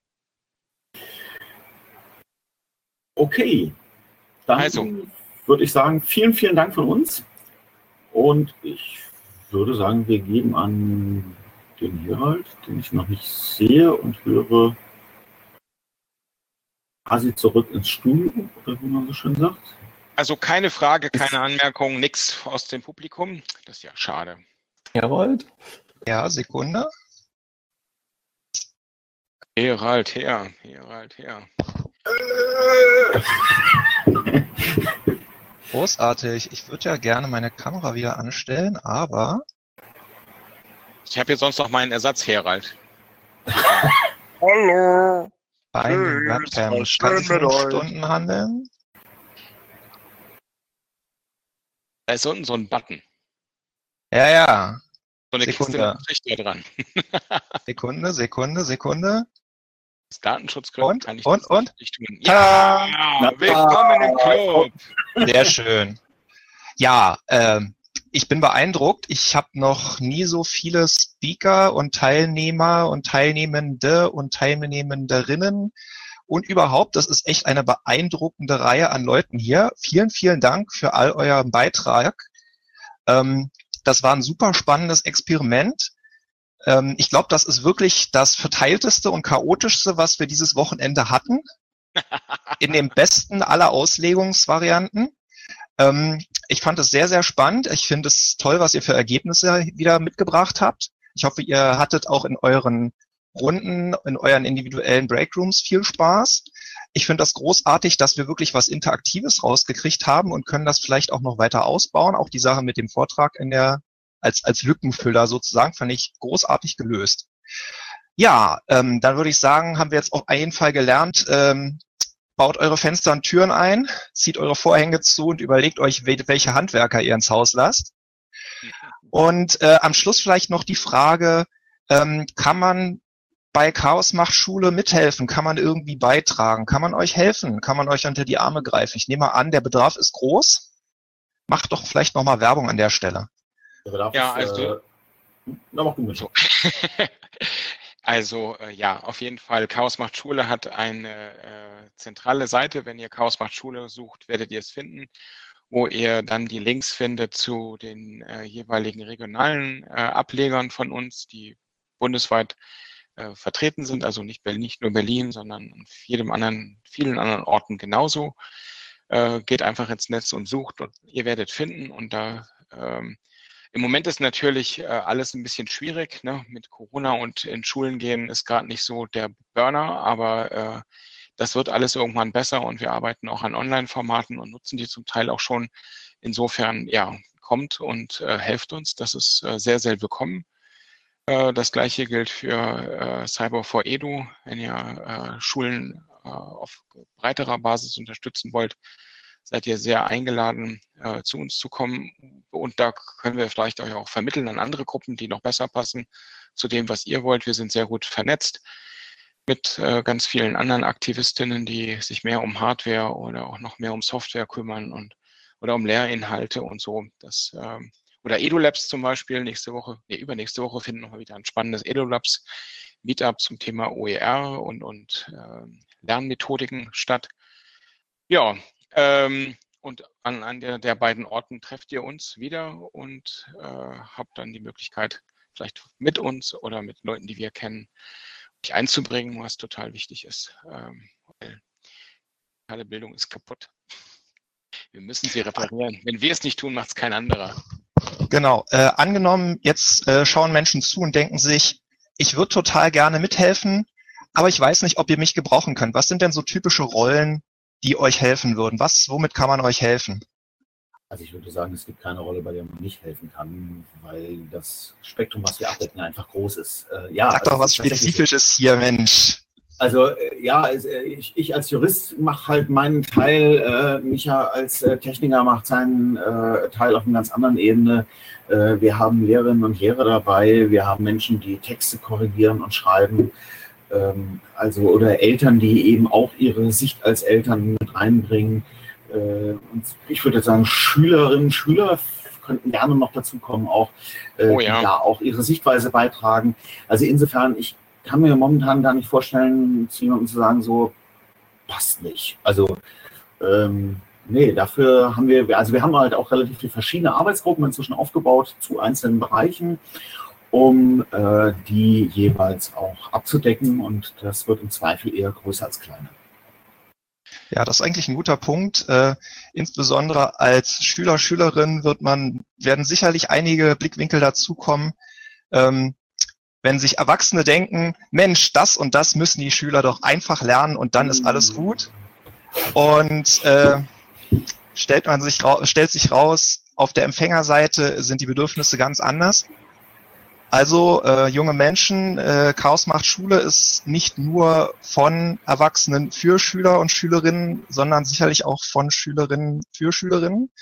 Okay, dann also. würde ich sagen, vielen, vielen Dank von uns. Und ich würde sagen, wir geben an den Herald, den ich noch nicht sehe und höre, quasi zurück ins Studio, oder wie man so schön sagt. Also keine Frage, keine Anmerkung, nichts aus dem Publikum. Das ist ja schade. Herald? Ja, Sekunde. Herald, her, Herald, her. Großartig. Ich würde ja gerne meine Kamera wieder anstellen, aber... Ich habe jetzt sonst noch meinen Ersatz, Herald. Hallo. Bei den Webcam. Kann sich um Stunden handeln? Da ist unten so ein Button. Ja, ja. So eine Sekunde. Kiste mit Trichter dran. Sekunde, Sekunde, Sekunde. Aus Datenschutzgründen Und, kann ich und, das und? nicht tun. Tada! Ja, willkommen im Club. Sehr schön. Ja, ähm, ich bin beeindruckt. Ich habe noch nie so viele Speaker und Teilnehmer und Teilnehmende und Teilnehmenderinnen und überhaupt, das ist echt eine beeindruckende Reihe an Leuten hier. Vielen, vielen Dank für all euren Beitrag. Ähm, das war ein super spannendes Experiment. Ähm, ich glaube, das ist wirklich das verteilteste und chaotischste, was wir dieses Wochenende hatten. In dem besten aller Auslegungsvarianten. Ähm, ich fand es sehr, sehr spannend. Ich finde es toll, was ihr für Ergebnisse wieder mitgebracht habt. Ich hoffe, ihr hattet auch in euren Runden, in euren individuellen Breakrooms viel Spaß. Ich finde das großartig, dass wir wirklich was Interaktives rausgekriegt haben und können das vielleicht auch noch weiter ausbauen. Auch die Sache mit dem Vortrag in der als als Lückenfüller sozusagen fand ich großartig gelöst. Ja, ähm, dann würde ich sagen, haben wir jetzt auf jeden Fall gelernt, ähm, baut eure Fenster und Türen ein, zieht eure Vorhänge zu und überlegt euch, welche Handwerker ihr ins Haus lasst. Und äh, am Schluss vielleicht noch die Frage, ähm, kann man bei Chaos macht Schule mithelfen? Kann man irgendwie beitragen? Kann man euch helfen? Kann man euch unter die Arme greifen? Ich nehme mal an, der Bedarf ist groß. Macht doch vielleicht nochmal Werbung an der Stelle. Der Bedarf Ja, ist, also, äh, na, mach du mit. so. Also äh, ja, auf jeden Fall, Chaos macht Schule hat eine äh, zentrale Seite. Wenn ihr Chaos macht Schule sucht, werdet ihr es finden, wo ihr dann die Links findet zu den äh, jeweiligen regionalen äh, Ablegern von uns, die bundesweit äh, vertreten sind, also nicht, nicht nur Berlin, sondern an jedem anderen, vielen anderen Orten genauso. Äh, geht einfach ins Netz und sucht und ihr werdet finden. Und da ähm, im Moment ist natürlich äh, alles ein bisschen schwierig, ne? Mit Corona und in Schulen gehen ist gerade nicht so der Burner, aber äh, das wird alles irgendwann besser und wir arbeiten auch an Online-Formaten und nutzen die zum Teil auch schon. Insofern, ja, kommt und äh, helft uns. Das ist äh, sehr, sehr willkommen. Äh, das Gleiche gilt für äh, Cyber for Edu. Wenn ihr äh, Schulen äh, auf breiterer Basis unterstützen wollt, seid ihr sehr eingeladen, äh, zu uns zu kommen. Und da können wir vielleicht euch auch vermitteln an andere Gruppen, die noch besser passen zu dem, was ihr wollt. Wir sind sehr gut vernetzt mit äh, ganz vielen anderen Aktivistinnen, die sich mehr um Hardware oder auch noch mehr um Software kümmern und oder um Lehrinhalte und so. Das, ähm, oder EduLabs zum Beispiel, nächste Woche, nee, übernächste Woche finden wir wieder ein spannendes EduLabs Meetup zum Thema O E R und, und äh, Lernmethodiken statt. Ja, ähm, und an, an der, der beiden Orten trefft ihr uns wieder und äh, habt dann die Möglichkeit, vielleicht mit uns oder mit Leuten, die wir kennen, euch einzubringen, was total wichtig ist. Ähm, weil alle Bildung ist kaputt. Wir müssen sie reparieren. Wenn wir es nicht tun, macht es kein anderer. Genau. Äh, angenommen, jetzt äh, schauen Menschen zu und denken sich, ich würde total gerne mithelfen, aber ich weiß nicht, ob ihr mich gebrauchen könnt. Was sind denn so typische Rollen, die euch helfen würden? Was, womit kann man euch helfen? Also ich würde sagen, es gibt keine Rolle, bei der man nicht helfen kann, weil das Spektrum, was wir abdecken, einfach groß ist. Äh, ja, Sag also doch was Spezifisches hier, Mensch. Also äh, ja, also, ich, ich als Jurist mache halt meinen Teil, äh, Micha als äh, Techniker macht seinen äh, Teil auf einer ganz anderen Ebene. Äh, wir haben Lehrerinnen und Lehrer dabei, wir haben Menschen, die Texte korrigieren und schreiben. Also oder Eltern, die eben auch ihre Sicht als Eltern mit reinbringen. Und ich würde sagen, Schülerinnen, Schüler könnten gerne noch dazu kommen, auch oh, ja. die da auch ihre Sichtweise beitragen. Also insofern, ich kann mir momentan gar nicht vorstellen, zu jemandem zu sagen, so passt nicht. Also ähm, nee, dafür haben wir, also wir haben halt auch relativ viele verschiedene Arbeitsgruppen inzwischen aufgebaut zu einzelnen Bereichen, um äh, die jeweils auch abzudecken und das wird im Zweifel eher größer als kleiner. Ja, das ist eigentlich ein guter Punkt. Äh, insbesondere als Schüler, Schülerin wird man, werden sicherlich einige Blickwinkel dazukommen, ähm, wenn sich Erwachsene denken, Mensch, das und das müssen die Schüler doch einfach lernen und dann ist alles gut. Und äh, stellt man sich stellt sich raus, auf der Empfängerseite sind die Bedürfnisse ganz anders. Also äh, junge Menschen, äh, Chaos macht Schule ist nicht nur von Erwachsenen für Schüler und Schülerinnen, sondern sicherlich auch von Schülerinnen für Schülerinnen.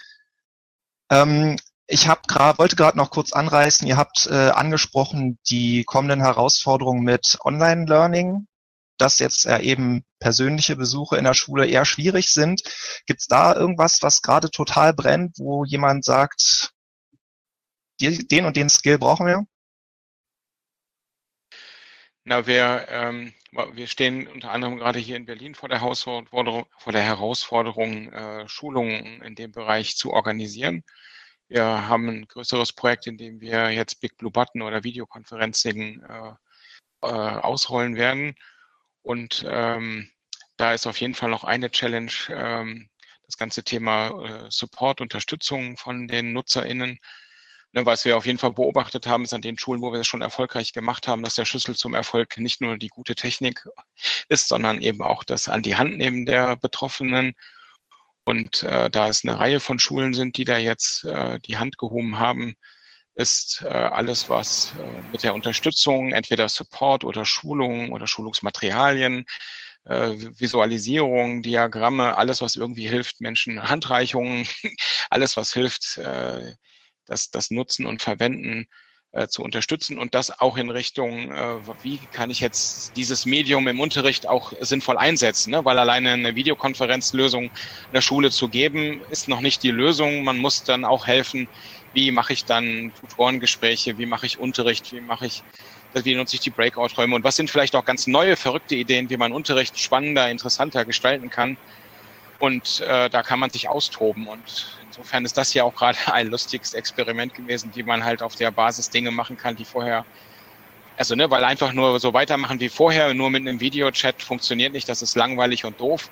Ähm, ich hab grad, wollte gerade noch kurz anreißen, ihr habt äh, angesprochen die kommenden Herausforderungen mit Online-Learning. dass jetzt ja eben persönliche Besuche in der Schule eher schwierig sind. Gibt es da irgendwas, was gerade total brennt, wo jemand sagt, den und den Skill brauchen wir? Na, wir, ähm, wir stehen unter anderem gerade hier in Berlin vor der Herausforderung, vor der Herausforderung äh, Schulungen in dem Bereich zu organisieren. Wir haben ein größeres Projekt, in dem wir jetzt Big Blue Button oder Videoconferencing äh, äh, ausrollen werden. Und ähm, da ist auf jeden Fall noch eine Challenge, ähm, das ganze Thema äh, Support, Unterstützung von den NutzerInnen. Ne, was wir auf jeden Fall beobachtet haben, ist an den Schulen, wo wir das schon erfolgreich gemacht haben, dass der Schlüssel zum Erfolg nicht nur die gute Technik ist, sondern eben auch das an die Hand nehmen der Betroffenen. Und äh, da es eine Reihe von Schulen sind, die da jetzt äh, die Hand gehoben haben, ist äh, alles, was äh, mit der Unterstützung, entweder Support oder Schulungen oder Schulungsmaterialien, äh, Visualisierung, Diagramme, alles, was irgendwie hilft, Menschen, Handreichungen, alles, was hilft, äh, das, das Nutzen und Verwenden äh, zu unterstützen und das auch in Richtung, äh, wie kann ich jetzt dieses Medium im Unterricht auch sinnvoll einsetzen, ne? Weil alleine eine Videokonferenzlösung in der Schule zu geben, ist noch nicht die Lösung. Man muss dann auch helfen, wie mache ich dann Tutorengespräche, wie mache ich Unterricht, wie mache ich, wie nutze ich die Breakout-Räume und was sind vielleicht auch ganz neue, verrückte Ideen, wie man Unterricht spannender, interessanter gestalten kann. Und äh, da kann man sich austoben. Und insofern ist das ja auch gerade ein lustiges Experiment gewesen, wie man halt auf der Basis Dinge machen kann, die vorher, also ne, weil einfach nur so weitermachen wie vorher, nur mit einem Videochat funktioniert nicht, das ist langweilig und doof.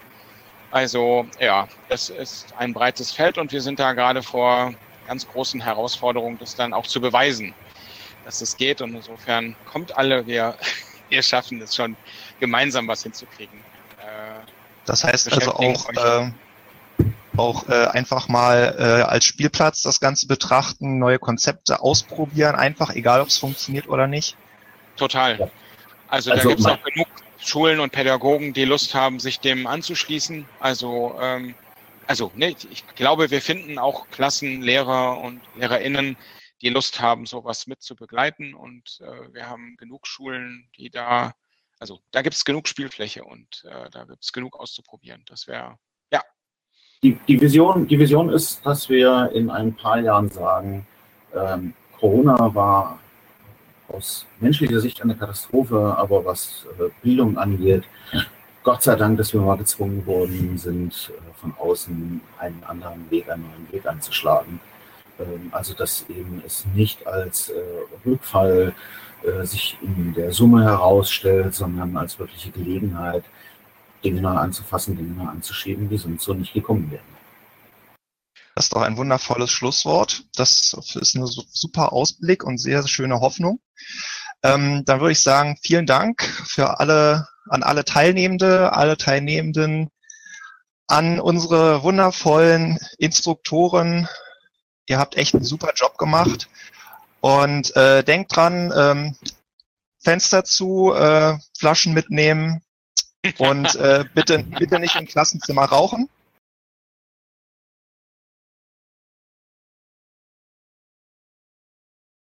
Also ja, das ist ein breites Feld und wir sind da gerade vor ganz großen Herausforderungen, das dann auch zu beweisen, dass es geht. Und insofern kommt alle, wir, wir schaffen es schon, gemeinsam was hinzukriegen. Äh, Das heißt also auch, äh, auch äh, einfach mal äh, als Spielplatz das Ganze betrachten, neue Konzepte ausprobieren, einfach egal, ob es funktioniert oder nicht. Total. Also, also da gibt es auch genug Schulen und Pädagogen, die Lust haben, sich dem anzuschließen. Also, ähm, also ne, ich glaube, wir finden auch Klassen, Lehrer und LehrerInnen, die Lust haben, sowas mit zu begleiten. Und äh, wir haben genug Schulen, die da Also da gibt es genug Spielfläche und äh, da gibt es genug auszuprobieren. Das wäre, ja. Die, die, Vision, die Vision ist, dass wir in ein paar Jahren sagen, ähm, Corona war aus menschlicher Sicht eine Katastrophe, aber was äh, Bildung angeht, Gott sei Dank, dass wir mal gezwungen worden sind, äh, von außen einen anderen Weg, einen neuen Weg anzuschlagen. Ähm, also dass eben es nicht als äh, Rückfall sich in der Summe herausstellt, sondern als wirkliche Gelegenheit, Dinge neu anzufassen, Dinge neu anzuschieben, die sonst so nicht gekommen wären. Das ist doch ein wundervolles Schlusswort. Das ist ein super Ausblick und sehr schöne Hoffnung. Ähm, dann würde ich sagen, vielen Dank für alle, an alle Teilnehmende, alle Teilnehmenden, an unsere wundervollen Instruktoren. Ihr habt echt einen super Job gemacht. Und äh, denkt dran, ähm, Fenster zu, äh, Flaschen mitnehmen und äh, bitte, bitte nicht im Klassenzimmer rauchen.